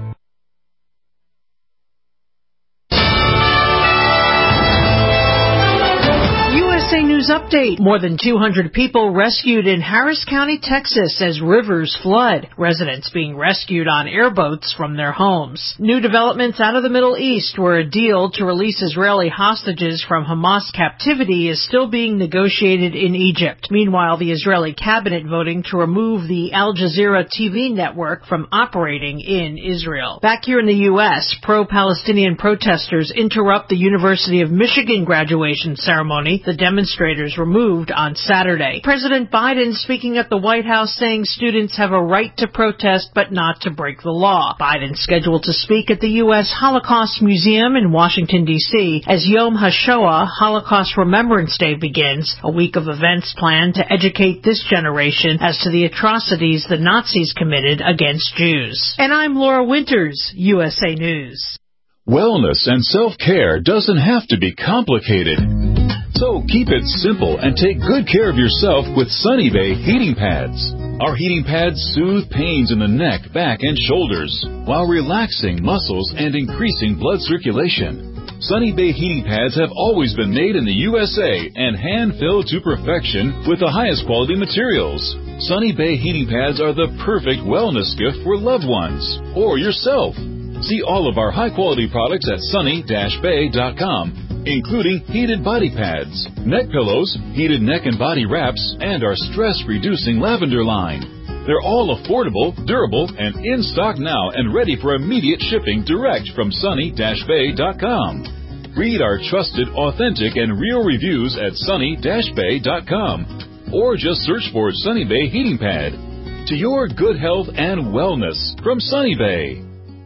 S8: U S A News Update. More than two hundred people rescued in Harris County, Texas as rivers flood. Residents being rescued on airboats from their homes. New developments out of the Middle East where a deal to release Israeli hostages from Hamas captivity is still being negotiated in Egypt. Meanwhile, the Israeli cabinet voting to remove the Al Jazeera T V network from operating in Israel. Back here in the U S, pro-Palestinian protesters interrupt the University of Michigan graduation ceremony. The demonstrators were moved on Saturday. President Biden speaking at the White House saying students have a right to protest but not to break the law. Biden scheduled to speak at the U S Holocaust Museum in Washington, D C as Yom HaShoah, Holocaust Remembrance Day, begins, a week of events planned to educate this generation as to the atrocities the Nazis committed against Jews. And I'm Laura Winters, U S A News.
S14: Wellness and self-care doesn't have to be complicated. So keep it simple and take good care of yourself with Sunny Bay heating pads. Our heating pads soothe pains in the neck, back, and shoulders while relaxing muscles and increasing blood circulation. Sunny Bay heating pads have always been made in the U S A and hand-filled to perfection with the highest quality materials. Sunny Bay heating pads are the perfect wellness gift for loved ones or yourself. See all of our high-quality products at sunny dash bay dot com, including heated body pads, neck pillows, heated neck and body wraps, and our stress-reducing lavender line. They're all affordable, durable, and in stock now and ready for immediate shipping direct from sunny dash bay dot com. Read our trusted, authentic, and real reviews at sunny dash bay dot com, or just search for Sunny Bay Heating Pad. To your good health and wellness from Sunny Bay.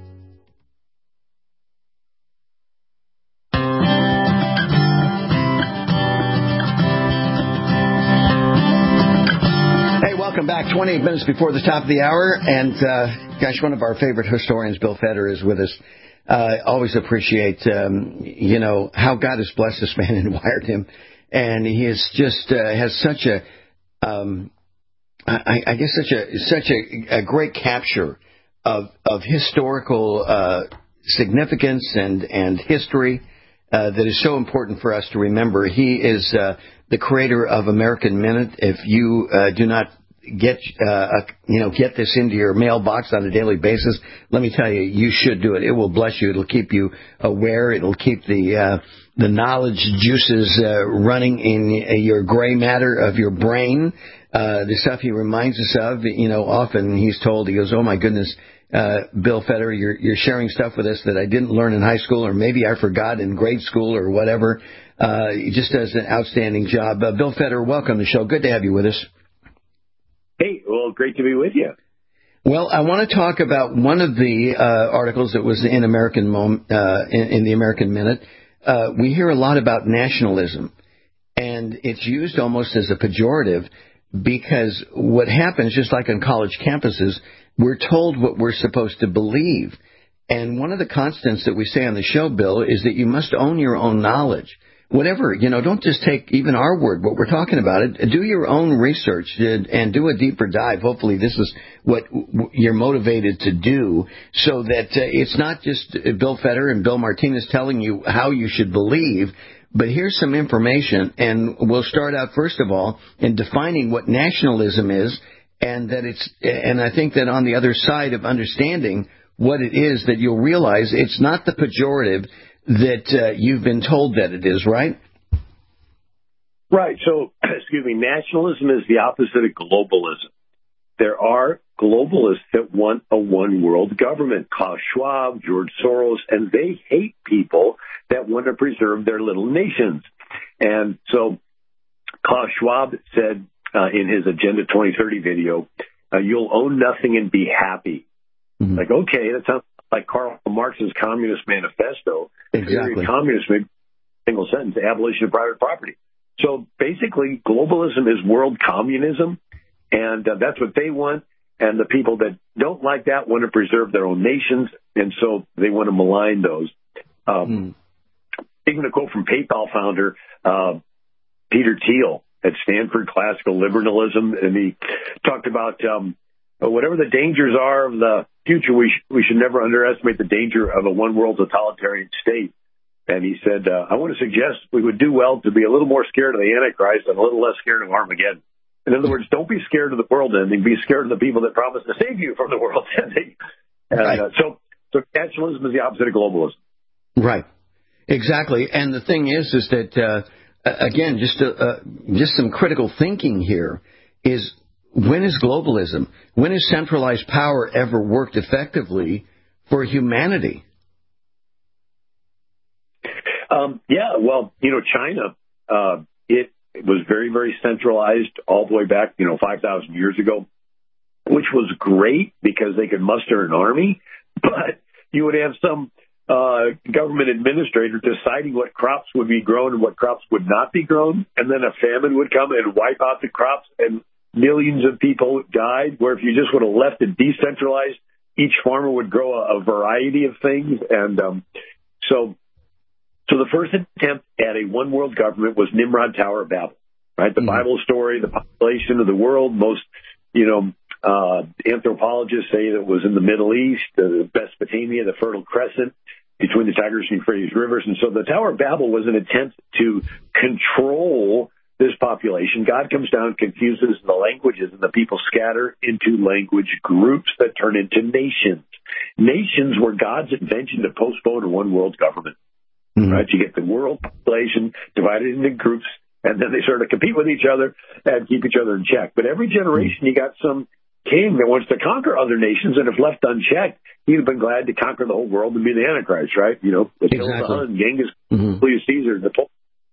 S12: Welcome back. twenty-eight minutes before the top of the hour. And, uh, gosh, one of our favorite historians, Bill Feder, is with us. Uh, always appreciate, um, you know, how God has blessed this man and wired him. And he is just, uh, has such a, um, I, I guess such a, such a, a great capture of, of historical, uh, significance and, and history, uh, that is so important for us to remember. He is, uh, the creator of American Minute. If you, uh, do not get uh you know get this into your mailbox on a daily basis, let me tell you, you should do it. It will bless you. It'll keep you aware. It'll keep the uh the knowledge juices uh, running in your gray matter of your brain. Uh the stuff he reminds us of, you know, often he's told, he goes, oh my goodness, uh Bill Feder, you're you're sharing stuff with us that I didn't learn in high school, or maybe I forgot in grade school or whatever. Uh he just does an outstanding job. Uh, Bill Feder, welcome to the show. Good to have you with us.
S21: Hey, well, great to be with you.
S12: Well, I want to talk about one of the uh, articles that was in American Mom, uh, in, in the American Minute. Uh, we hear a lot about nationalism, and it's used almost as a pejorative because what happens, just like on college campuses, we're told what we're supposed to believe. And one of the constants that we say on the show, Bill, is that you must own your own knowledge. Whatever, you know, don't just take even our word, what we're talking about. It. Do your own research and do a deeper dive. Hopefully this is what you're motivated to do, so that uh, it's not just Bill Feder and Bill Martinez telling you how you should believe, but here's some information. And we'll start out, first of all, in defining what nationalism is, and that it's, and I think that on the other side of understanding what it is, that you'll realize it's not the pejorative that uh, you've been told that it is, right?
S21: Right. So, excuse me, nationalism is the opposite of globalism. There are globalists that want a one-world government, Klaus Schwab, George Soros, and they hate people that want to preserve their little nations. And so Klaus Schwab said uh, in his Agenda twenty thirty video, uh, you'll own nothing and be happy. Mm-hmm. Like, okay, that sounds like Karl Marx's Communist Manifesto.
S12: Exactly.
S21: Communist made single sentence, abolition of private property. So basically, globalism is world communism, and uh, that's what they want. And the people that don't like that want to preserve their own nations, and so they want to malign those. Um, mm. taking a quote from PayPal founder uh, Peter Thiel at Stanford Classical Liberalism, and he talked about um, whatever the dangers are of the future, we, sh- we should never underestimate the danger of a one-world totalitarian state. And he said, uh, I want to suggest we would do well to be a little more scared of the Antichrist and a little less scared of Armageddon. In other words, don't be scared of the world ending, be scared of the people that promise to save you from the world ending. And,
S12: right.
S21: uh, so, so nationalism is the opposite of globalism.
S12: Right. Exactly. And the thing is, is that, uh, again, just, uh, uh, just some critical thinking here is, when is globalism, when has centralized power ever worked effectively for humanity?
S21: Um, yeah, well, you know, China, uh, it was very, very centralized all the way back, you know, five thousand years ago, which was great because they could muster an army, but you would have some uh, government administrator deciding what crops would be grown and what crops would not be grown, and then a famine would come and wipe out the crops, and millions of people died, where if you just would have left it decentralized, each farmer would grow a, a variety of things. And um, so so the first attempt at a one-world government was Nimrod Tower of Babel, right? The mm-hmm. Bible story, the population of the world, most, you know, uh, anthropologists say that it was in the Middle East, the Mesopotamia, the Fertile Crescent, between the Tigris and Euphrates rivers. And so the Tower of Babel was an attempt to control this population. God comes down, confuses the languages, and the people scatter into language groups that turn into nations. Nations were God's invention to postpone a one-world government. Mm-hmm. Right? You get the world population divided into groups, and then they sort of compete with each other and keep each other in check. But every generation, you got some king that wants to conquer other nations, and if left unchecked, he'd have been glad to conquer the whole world and be the Antichrist, right? You know, Attila exactly. and Genghis, mm-hmm. Julius Caesar, Napoleon.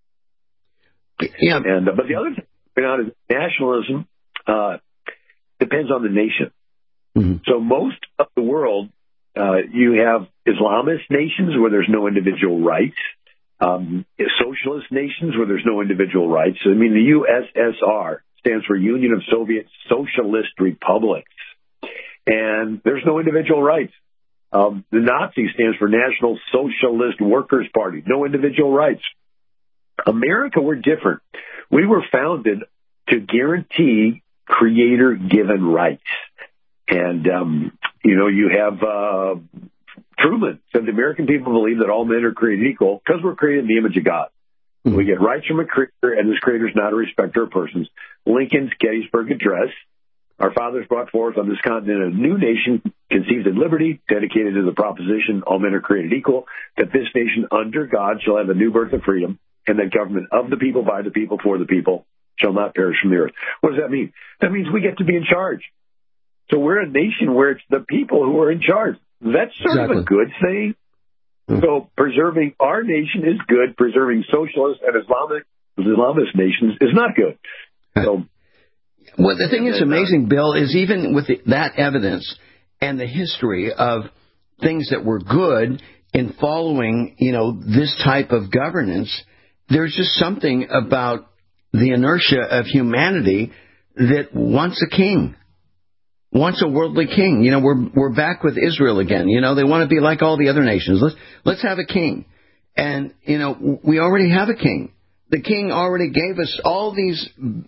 S12: Yeah.
S21: And, uh, but the other thing out is nationalism uh, depends on the nation. Mm-hmm. So most of the world, uh, you have Islamist nations where there's no individual rights, um, socialist nations where there's no individual rights. I mean, the U S S R stands for Union of Soviet Socialist Republics, and there's no individual rights. Um, the Nazi stands for National Socialist Workers' Party, no individual rights. America, we're different. We were founded to guarantee creator-given rights. And, um, you know, you have uh, Truman said the American people believe that all men are created equal because we're created in the image of God. Mm-hmm. We get rights from a creator, and this creator is not a respecter of persons. Lincoln's Gettysburg Address. Our fathers brought forth on this continent a new nation conceived in liberty, dedicated to the proposition all men are created equal, that this nation under God shall have a new birth of freedom, and that government of the people, by the people, for the people, shall not perish from the earth. What does that mean? That means we get to be in charge. So we're a nation where it's the people who are in charge. That's sort exactly. of a good thing. Mm-hmm. So preserving our nation is good. Preserving socialist and Islamic Islamist nations is not good. So,
S12: well, the thing that's amazing, Bill, is even with the, that evidence and the history of things that were good in following, you know, this type of governance, there's just something about the inertia of humanity that wants a king, wants a worldly king. You know, we're we're back with Israel again. You know, they want to be like all the other nations. Let's let's have a king, and you know, we already have a king. The king already gave us all these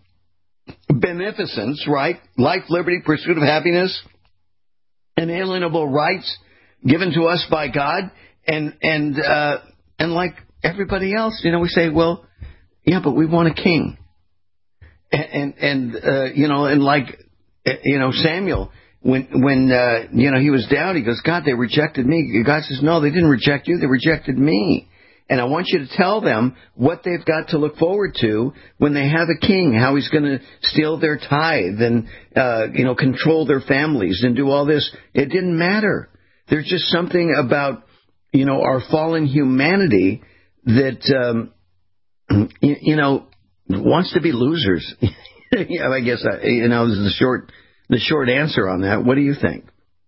S12: beneficence, right? Life, liberty, pursuit of happiness, inalienable rights given to us by God, and and uh, and like everybody else, you know, we say, well, yeah, but we want a king, and and, and uh, you know, and like you know, Samuel, when when uh, you know he was down, he goes, God, they rejected me. God says, no, they didn't reject you, they rejected me. And I want you to tell them what they've got to look forward to when they have a king, how he's going to steal their tithe and, uh, you know, control their families and do all this. It didn't matter. There's just something about, you know, our fallen humanity that, um, you, you know, wants to be losers. Yeah, I guess, I, you know, this is the short, the short answer on that. What do you think?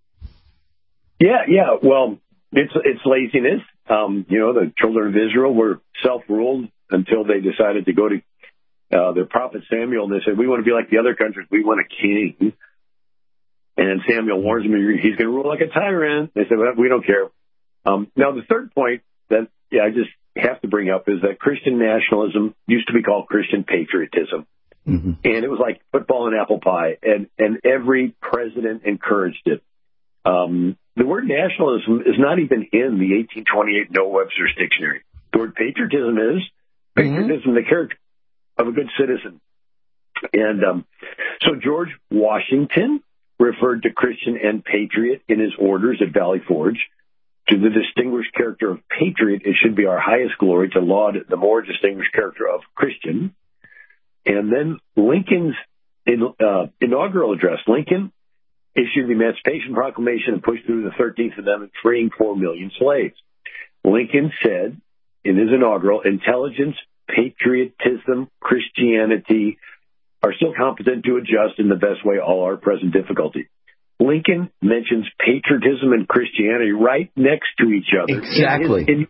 S21: Yeah, yeah. Well, it's, it's laziness. Um, you know, the children of Israel were self-ruled until they decided to go to uh, their prophet Samuel, and they said, we want to be like the other countries. We want a king. And Samuel warns them, he's going to rule like a tyrant. They said, well, we don't care. Um, now, the third point that, yeah, I just have to bring up is that Christian nationalism used to be called Christian patriotism. Mm-hmm. And it was like football and apple pie, and, and every president encouraged it. Um, the word nationalism is not even in the eighteen twenty-eight Noah Webster's dictionary. The word patriotism is patriotism, mm-hmm. the character of a good citizen. And um, so George Washington referred to Christian and patriot in his orders at Valley Forge. To the distinguished character of patriot, it should be our highest glory to laud the more distinguished character of Christian. And then Lincoln's in, uh, inaugural address, Lincoln issued the Emancipation Proclamation and pushed through the thirteenth Amendment, freeing four million slaves. Lincoln said in his inaugural, intelligence, patriotism, Christianity are still competent to adjust in the best way all our present difficulty. Lincoln mentions patriotism and Christianity right next to each other.
S12: Exactly.
S21: In his,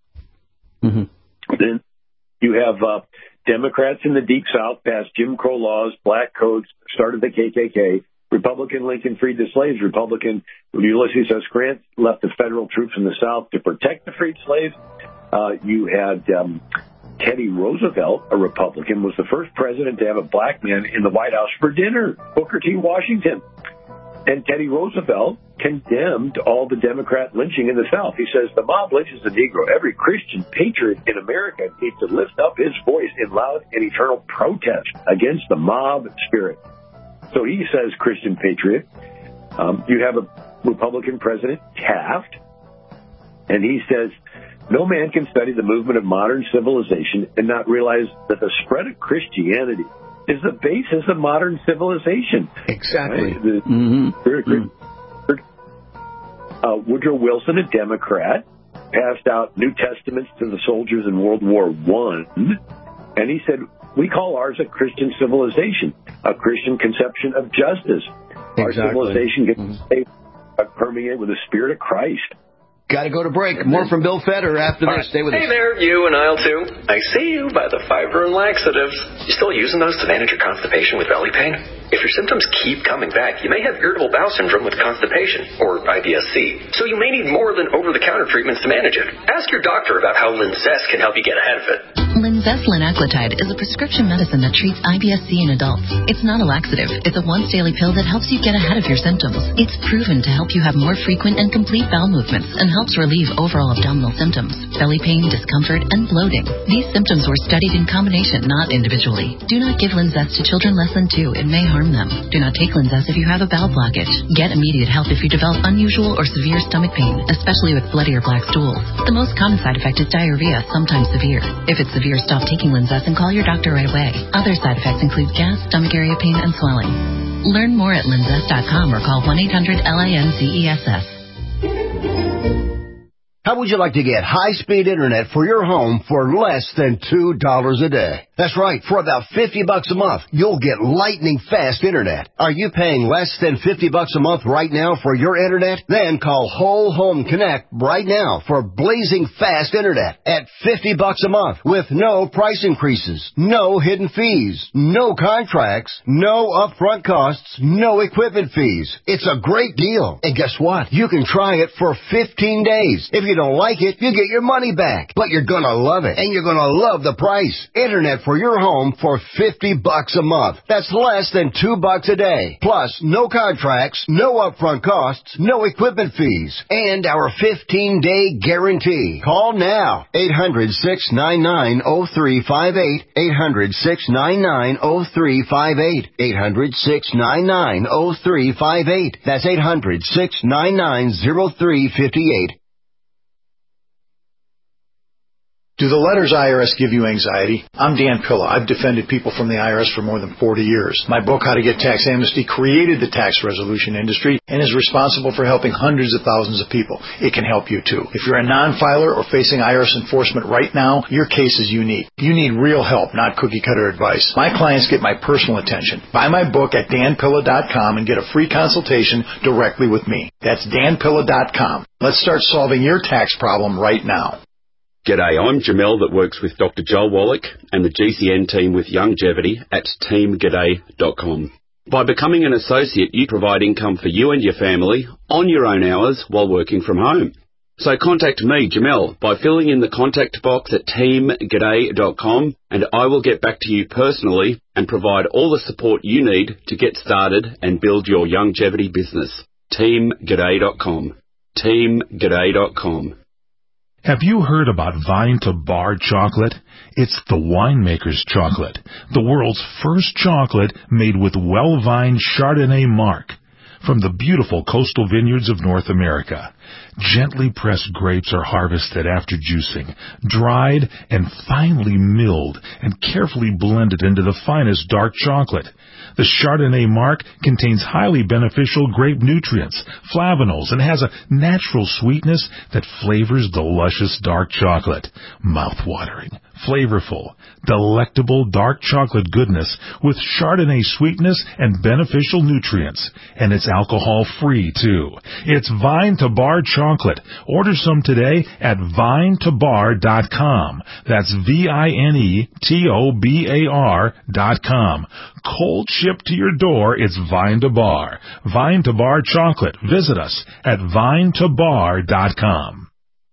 S21: in, mm-hmm. Then you have uh, Democrats in the Deep South passed Jim Crow laws, black codes, started the K K K. Republican Lincoln freed the slaves. Republican Ulysses S. Grant left the federal troops in the South to protect the freed slaves. Uh, you had um, Teddy Roosevelt, a Republican, was the first president to have a black man in the White House for dinner, Booker T. Washington. And Teddy Roosevelt condemned all the Democrat lynching in the South. He says, the mob lynches the Negro. Every Christian patriot in America needs to lift up his voice in loud and eternal protest against the mob spirit. So he says Christian patriot. Um, you have a Republican president, Taft, and he says, no man can study the movement of modern civilization and not realize that the spread of Christianity is the basis of modern civilization.
S12: Exactly.
S21: Right? The, mm-hmm. Mm-hmm. Uh, Woodrow Wilson, a Democrat, passed out New Testaments to the soldiers in World War One, and he said, we call ours a Christian civilization, a Christian conception of justice. Exactly. Our civilization gets mm-hmm. permeated with the spirit of Christ.
S12: Got to go to break. More from Bill Feder after this. Right. Stay with
S1: hey
S12: us.
S1: Hey there, you and I'll too. I see you by the fiber and laxatives. You still using those to manage your constipation with belly pain? If your symptoms keep coming back, you may have irritable bowel syndrome with constipation, or I B S C. So you may need more than over-the-counter treatments to manage it. Ask your doctor about how Linzess can help you get ahead of it.
S22: Linzess linaclotide is a prescription medicine that treats I B S C in adults. It's not a laxative. It's a once-daily pill that helps you get ahead of your symptoms. It's proven to help you have more frequent and complete bowel movements and helps relieve overall abdominal symptoms, belly pain, discomfort, and bloating. These symptoms were studied in combination, not individually. Do not give Linzess to children less than two. It may harm them. Do not take Linzess if you have a bowel blockage. Get immediate help if you develop unusual or severe stomach pain, especially with bloody or black stools. The most common side effect is diarrhea, sometimes severe. If it's severe, stop taking Linzess and call your doctor right away. Other side effects include gas, stomach area pain, and swelling. Learn more at linzess dot com or call one eight hundred L I N Z E S S.
S9: How would you like to get high-speed internet for your home for less than two dollars a day? That's right. For about fifty bucks a month, you'll get lightning-fast internet. Are you paying less than fifty bucks a month right now for your internet? Then call Whole Home Connect right now for blazing fast internet at fifty bucks a month with no price increases, no hidden fees, no contracts, no upfront costs, no equipment fees. It's a great deal. And guess what? You can try it for fifteen days. If you don't like it, you get your money back. But you're gonna love it, and you're gonna love the price. Internet for your home for fifty bucks a month. That's less than two bucks a day. Plus, no contracts, no upfront costs, no equipment fees, and our fifteen-day guarantee. Call now. eight hundred, six nine nine, oh three five eight. eight hundred, six nine nine, oh three five eight. eight hundred, six nine nine, oh three five eight. That's eight hundred, six nine nine, oh three five eight.
S23: Do the letters I R S give you anxiety? I'm Dan Pilla. I've defended people from the I R S for more than forty years. My book, How to Get Tax Amnesty, created the tax resolution industry and is responsible for helping hundreds of thousands of people. It can help you too. If you're a non-filer or facing I R S enforcement right now, your case is unique. You need real help, not cookie-cutter advice. My clients get my personal attention. Buy my book at dan pilla dot com and get a free consultation directly with me. That's dan pilla dot com. Let's start solving your tax problem right now.
S24: G'day, I'm Jamel that works with Doctor Joel Wallach and the G C N team with Longevity at team g'day dot com. By becoming an associate, you provide income for you and your family on your own hours while working from home. So contact me, Jamel, by filling in the contact box at team g'day dot com, and I will get back to you personally and provide all the support you need to get started and build your longevity business. team g'day dot com. team g'day dot com.
S3: Have you heard about Vine to Bar chocolate? It's the winemaker's chocolate, the world's first chocolate made with well-vined Chardonnay marc from the beautiful coastal vineyards of North America. Gently pressed grapes are harvested after juicing, dried and finely milled and carefully blended into the finest dark chocolate. The Chardonnay marc contains highly beneficial grape nutrients, flavanols, and has a natural sweetness that flavors the luscious dark chocolate. Mouth-watering, flavorful, delectable dark chocolate goodness with Chardonnay sweetness and beneficial nutrients. And it's alcohol-free, too. It's Vine to Bar chocolate. Order some today at vine to bar dot com. That's V I N E T O B A R dot com. Cold shipped to your door, it's Vine to Bar. Vine to Bar chocolate. Visit us at vine to bar dot com.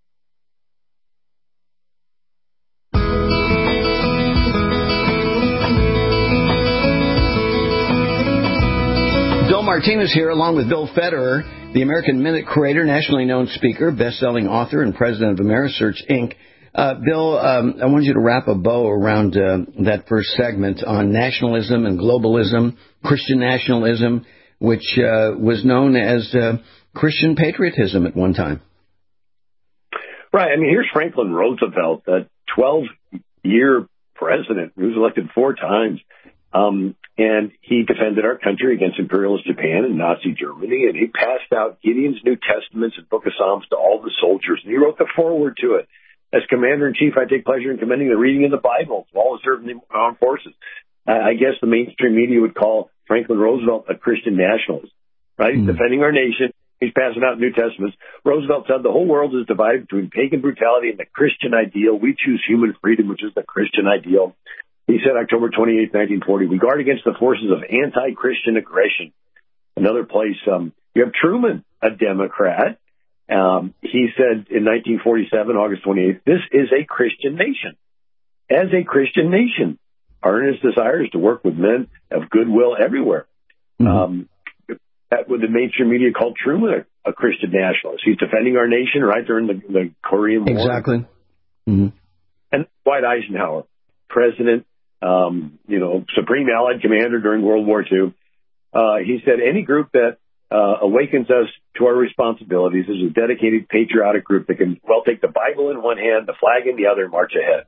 S12: Bill Martinez here, along with Bill Federer, the American Minute creator, nationally known speaker, best-selling author, and president of Amerisearch, Incorporated. Uh, Bill, um, I wanted you to wrap a bow around uh, that first segment on nationalism and globalism, Christian nationalism, which uh, was known as uh, Christian patriotism at one time.
S21: Right. I mean, here's Franklin Roosevelt, a twelve-year president who was elected four times. Um, and he defended our country against imperialist Japan and Nazi Germany, and he passed out Gideon's New Testaments and Book of Psalms to all the soldiers, and he wrote the foreword to it. As Commander-in-Chief, I take pleasure in commending the reading of the Bible to all who serve in the armed forces. Uh, I guess the mainstream media would call Franklin Roosevelt a Christian nationalist, right? Mm-hmm. Defending our nation. He's passing out New Testaments. Roosevelt said the whole world is divided between pagan brutality and the Christian ideal. We choose human freedom, which is the Christian ideal. He said October twenty-eighth, nineteen forty, we guard against the forces of anti-Christian aggression. Another place, um, you have Truman, a Democrat. Um, he said in nineteen forty-seven, August twenty-eighth, this is a Christian nation. As a Christian nation, our earnest desire is to work with men of goodwill everywhere. Mm-hmm. Um, that would the mainstream media call Truman a, a Christian nationalist. He's defending our nation right during the, the Korean War.
S12: Exactly. Mm-hmm.
S21: And Dwight Eisenhower, president, um, you know, Supreme Allied Commander during World War Two. Uh, he said any group that uh, awakens us to our responsibilities is a dedicated patriotic group that can well take the Bible in one hand, the flag in the other, and march ahead.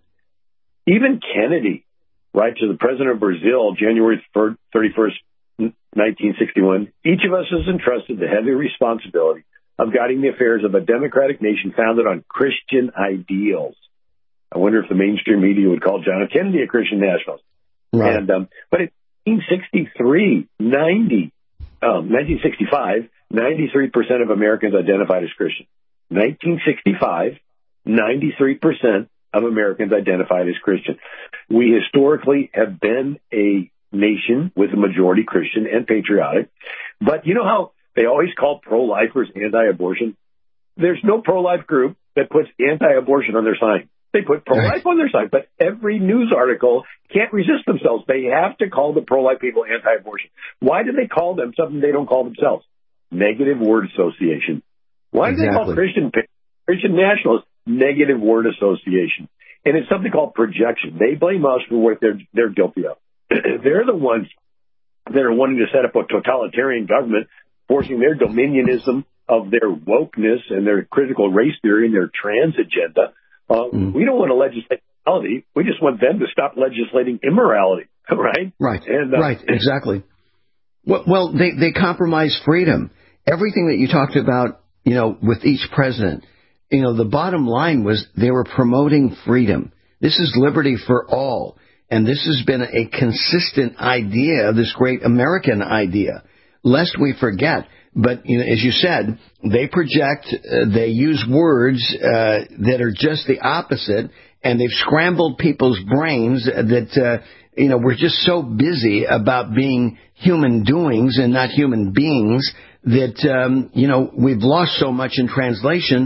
S21: Even Kennedy, right, to the president of Brazil, January thirty-first, nineteen sixty-one, each of us is entrusted the heavy responsibility of guiding the affairs of a democratic nation founded on Christian ideals. I wonder if the mainstream media would call John F. Kennedy a Christian nationalist. Right. And, um, but in nineteen sixty-three, ninety, um, nineteen sixty-five, ninety-three percent of Americans identified as Christian. nineteen sixty-five, ninety-three percent of Americans identified as Christian. We historically have been a nation with a majority Christian and patriotic. But you know how they always call pro-lifers anti-abortion? There's no pro-life group that puts anti-abortion on their sign. They put pro-life on their sign, but every news article can't resist themselves. They have to call the pro-life people anti-abortion. Why do they call them something they don't call themselves? Negative word association. Why exactly. do they call Christian Christian nationalists negative word association? And it's something called projection. They blame us for what they're they're guilty of. They're the ones that are wanting to set up a totalitarian government, forcing their dominionism of their wokeness and their critical race theory and their trans agenda. Uh, mm. We don't want to legislate morality. We just want them to stop legislating immorality, right?
S12: Right,
S21: and, uh,
S12: right, exactly. Well, well, they, they compromise freedom. Everything that you talked about, you know, with each president, you know, the bottom line was they were promoting freedom. This is liberty for all. And this has been a consistent idea, this great American idea, lest we forget. But, you know, as you said, they project, uh, they use words uh, that are just the opposite, and they've scrambled people's brains that, uh, you know, we're just so busy about being human doings and not human beings that, um, you know, we've lost so much in translation,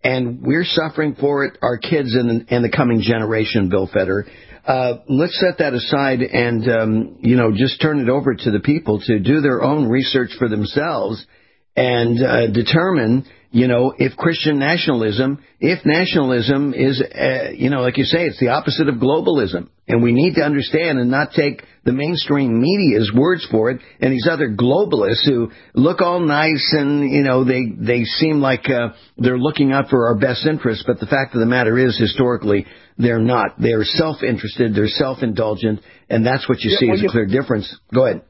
S12: and we're suffering for it, our kids and, and the coming generation, Bill Fetter. Uh, let's set that aside and, um, you know, just turn it over to the people to do their own research for themselves and uh, determine, you know, if Christian nationalism, if nationalism is, uh, you know, like you say, it's the opposite of globalism. And we need to understand and not take the mainstream media's words for it and these other globalists who look all nice and, you know, they, they seem like uh, they're looking out for our best interests. But the fact of the matter is, historically, they're not. They're self-interested. They're self-indulgent. And that's what you
S21: Yeah,
S12: see
S21: well,
S12: as a
S21: you-
S12: clear difference. Go ahead.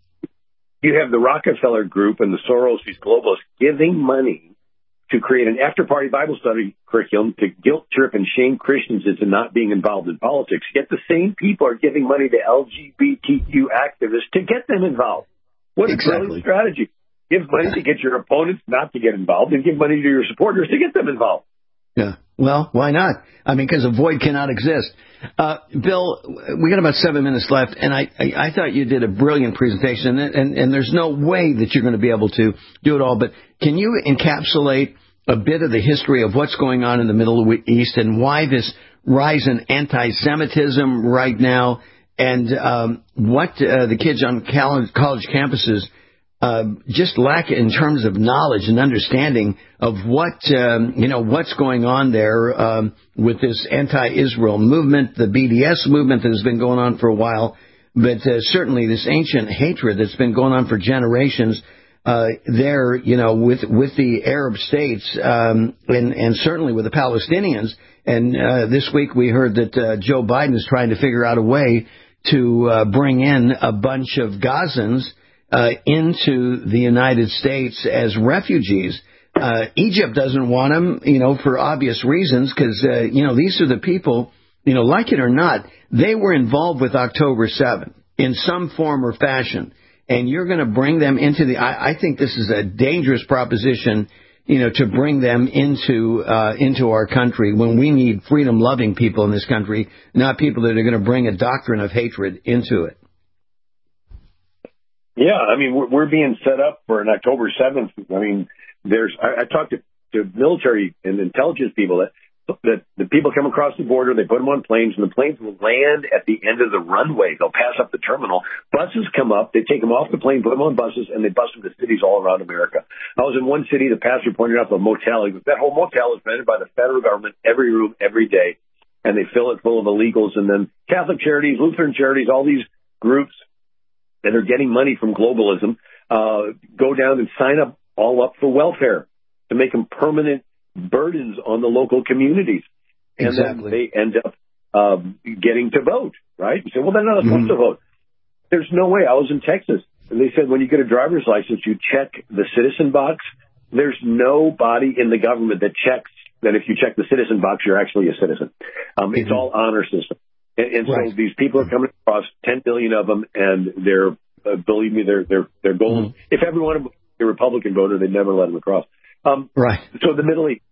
S21: You have the Rockefeller Group and the Soros, these globalists, giving money to create an after-party Bible study curriculum to guilt trip and shame Christians into not being involved in politics. Yet the same people are giving money to L G B T Q activists to get them involved. What a
S12: Exactly.
S21: brilliant strategy. Give money to get your opponents not to get involved, and give money to your supporters to get them involved.
S12: Yeah. Well, why not? I mean, because a void cannot exist. Uh, Bill, we got about seven minutes left, and I, I, I thought you did a brilliant presentation, and, and, and there's no way that you're going to be able to do it all, but can you encapsulate a bit of the history of what's going on in the Middle East and why this rise in anti-Semitism right now, and um, what uh, the kids on college, college campuses Uh, just lack in terms of knowledge and understanding of what, um, you know, what's going on there um, with this anti-Israel movement, the B D S movement that has been going on for a while, but uh, certainly this ancient hatred that's been going on for generations uh, there, you know, with with the Arab states um, and, and certainly with the Palestinians. And uh, this week we heard that uh, Joe Biden is trying to figure out a way to uh, bring in a bunch of Gazans Uh, into the United States as refugees. Uh, Egypt doesn't want them, you know, for obvious reasons, because, uh, you know, these are the people, you know, like it or not, they were involved with October seventh in some form or fashion. And you're going to bring them into the, I, I think this is a dangerous proposition, you know, to bring them into, uh, into our country when we need freedom-loving people in this country, not people that are going to bring a doctrine of hatred into it.
S21: Yeah, I mean, we're, we're being set up for an October seventh. I mean, there's, I, I talked to, to military and intelligence people that, that the people come across the border, they put them on planes, and the planes will land at the end of the runway. They'll pass up the terminal. Buses come up, they take them off the plane, put them on buses, and they bus them to cities all around America. I was in one city, the pastor pointed out a motel. That whole motel is rented by the federal government, every room, every day, and they fill it full of illegals, and then Catholic charities, Lutheran charities, all these groups that are getting money from globalism, uh, go down and sign up all up for welfare to make them permanent burdens on the local communities. And
S12: exactly.
S21: then they end up um, getting to vote, right? You say, well, they're not supposed
S12: Mm-hmm.
S21: to vote. There's no way. I was in Texas, and they said when you get a driver's license, you check the citizen box. There's nobody in the government that checks that if you check the citizen box, you're actually a citizen. Um, mm-hmm. It's all honor system. And, and right. so these people are coming across, ten billion of them, and they're, uh, believe me, they're, they're, they're gold. Mm-hmm. If every one of them was a Republican voter, they'd never let them across. Um,
S12: right.
S21: So the Middle East.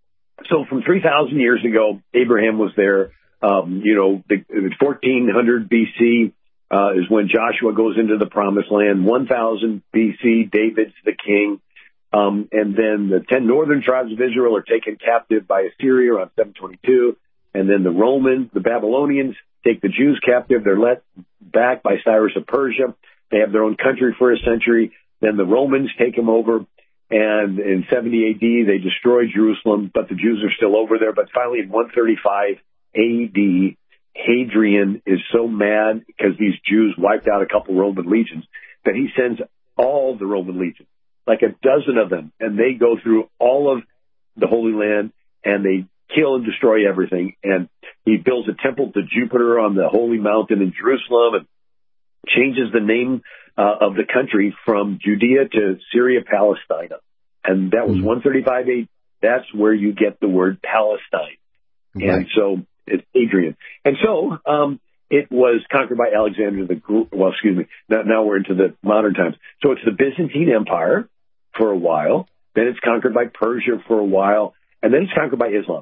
S21: So from three thousand years ago, Abraham was there. Um, you know, the, fourteen hundred B C uh, is when Joshua goes into the promised land. one thousand B C, David's the king. Um, and then the ten northern tribes of Israel are taken captive by Assyria around seven twenty-two. And then the Romans, the Babylonians, take the Jews captive. They're let back by Cyrus of Persia. They have their own country for a century. Then the Romans take them over. And in seventy A D, they destroy Jerusalem, but the Jews are still over there. But finally, in one thirty-five A D, Hadrian is so mad because these Jews wiped out a couple Roman legions that he sends all the Roman legions, like a dozen of them, and they go through all of the Holy Land, and they kill and destroy everything. And he builds a temple to Jupiter on the Holy Mountain in Jerusalem and changes the name uh, of the country from Judea to Syria Palestina. And that was mm-hmm. one thirty-five A D. That's where you get the word Palestine. Right. And so it's Hadrian. And so um, it was conquered by Alexander the Great. Well, excuse me. Now, now we're into the modern times. So it's the Byzantine Empire for a while. Then it's conquered by Persia for a while. And then it's conquered by Islam.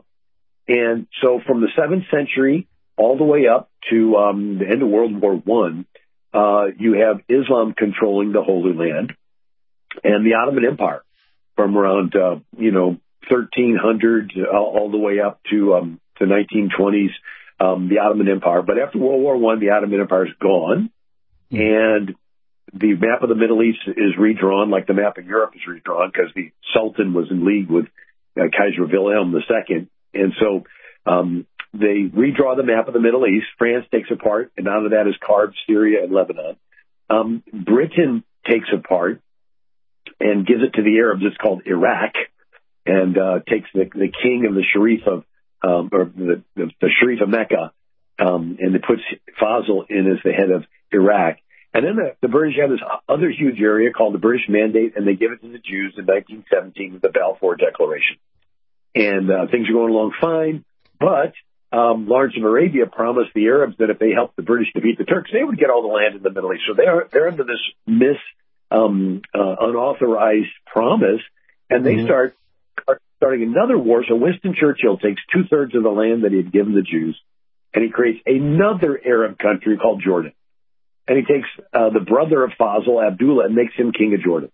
S21: And so from the seventh century all the way up to um, the end of World War One, uh, you have Islam controlling the Holy Land, and the Ottoman Empire from around, uh, you know, thirteen hundred all, all the way up to um, the nineteen twenties, um, the Ottoman Empire. But after World War One, the Ottoman Empire is gone, and the map of the Middle East is redrawn like the map of Europe is redrawn because the Sultan was in league with uh, Kaiser Wilhelm the Second. And so um, they redraw the map of the Middle East. France takes a part, and out of that is carved Syria and Lebanon. Um, Britain takes a part and gives it to the Arabs. It's called Iraq, and uh, takes the, the king of the Sharif of, um, or the, the, the Sharif of Mecca, um, and it puts Faisal in as the head of Iraq. And then the, the British have this other huge area called the British Mandate, and they give it to the Jews in nineteen seventeen with the Balfour Declaration. And uh, things are going along fine, but um, Lawrence of Arabia promised the Arabs that if they helped the British defeat the Turks, they would get all the land in the Middle East. So they're they're under this mis um, uh, unauthorized promise, and they mm-hmm. start starting another war. So Winston Churchill takes two thirds of the land that he had given the Jews, and he creates another Arab country called Jordan. And he takes uh, the brother of Faisal, Abdullah, and makes him king of Jordan.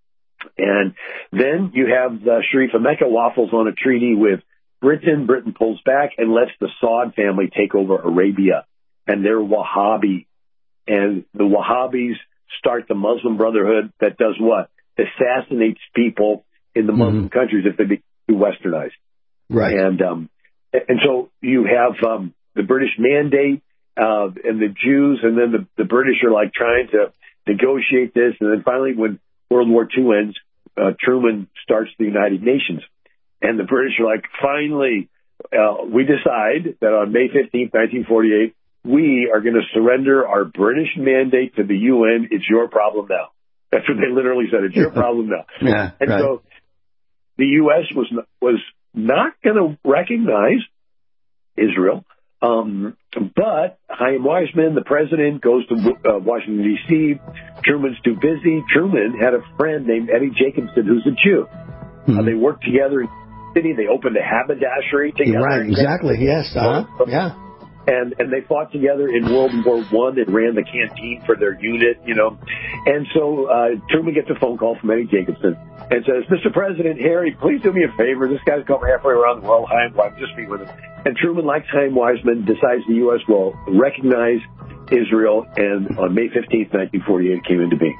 S21: And then you have the Sharif of Mecca waffles on a treaty with Britain. Britain pulls back and lets the Saud family take over Arabia. And they're Wahhabi. And the Wahhabis start the Muslim Brotherhood that does what? Assassinates people in the Muslim mm-hmm. countries if they become too westernized.
S12: Right.
S21: And, um, and so you have um, the British Mandate. Uh, and the Jews, and then the, the British are like trying to negotiate this. And then finally, when World War Two ends, uh, Truman starts the United Nations. And the British are like, finally, uh, we decide that on May fifteenth, nineteen forty-eight, we are going to surrender our British mandate to the U N. It's your problem now. That's what they literally said. It's your problem now.
S12: Yeah,
S21: and
S12: right.
S21: so the U S was, was not going to recognize Israel. Um, but Chaim Weizmann, the president, goes to uh, Washington, D C Truman's too busy. Truman had a friend named Eddie Jacobson, who's a Jew. Mm-hmm. Uh, they worked together in the city. They opened a haberdashery together.
S12: Right, exactly, yes. Uh-huh. Yeah.
S21: And and they fought together in World War One. They ran the canteen for their unit, you know. And so uh, Truman gets a phone call from Eddie Jacobson and says, Mister President, Harry, please do me a favor. This guy's come halfway around the world. Chaim Weizmann, just meet with him. And Truman, like Chaim Weizmann, decides the U S will recognize Israel. And on May fifteenth, nineteen forty-eight, it came into being.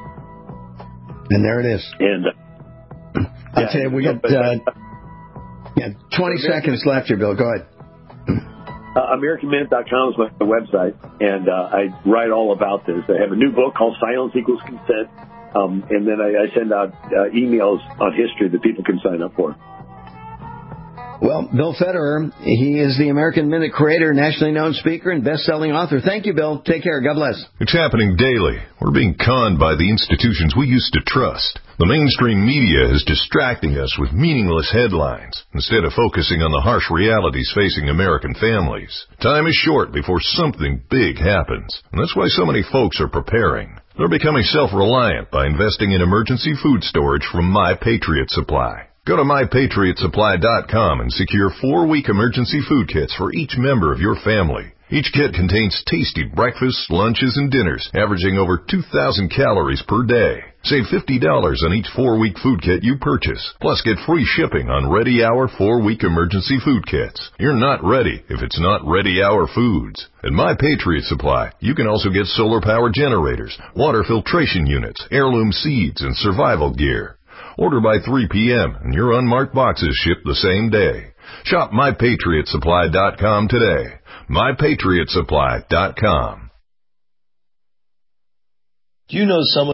S12: And there it is.
S21: And uh,
S12: I'll yeah, tell you, we got uh, yeah, twenty seconds left here, Bill. Go ahead.
S21: Uh, American Minute dot com is my website, and uh, I write all about this. I have a new book called Silence Equals Consent, um, and then I, I send out uh, emails on history that people can sign up for.
S12: Well, Bill Federer, he is the American Minute creator, nationally known speaker, and best-selling author. Thank you, Bill. Take care. God bless.
S10: It's happening daily. We're being conned by the institutions we used to trust. The mainstream media is distracting us with meaningless headlines instead of focusing on the harsh realities facing American families. Time is short before something big happens, and that's why so many folks are preparing. They're becoming self-reliant by investing in emergency food storage from My Patriot Supply. Go to my patriot supply dot com and secure four-week emergency food kits for each member of your family. Each kit contains tasty breakfasts, lunches, and dinners, averaging over two thousand calories per day. Save fifty dollars on each four-week food kit you purchase. Plus, get free shipping on Ready Hour four-week emergency food kits. You're not ready if it's not Ready Hour foods. At My Patriot Supply, you can also get solar power generators, water filtration units, heirloom seeds, and survival gear. Order by three p.m. and your unmarked boxes ship the same day. Shop my patriot supply dot com today. my patriot supply dot com.
S4: Do you know someone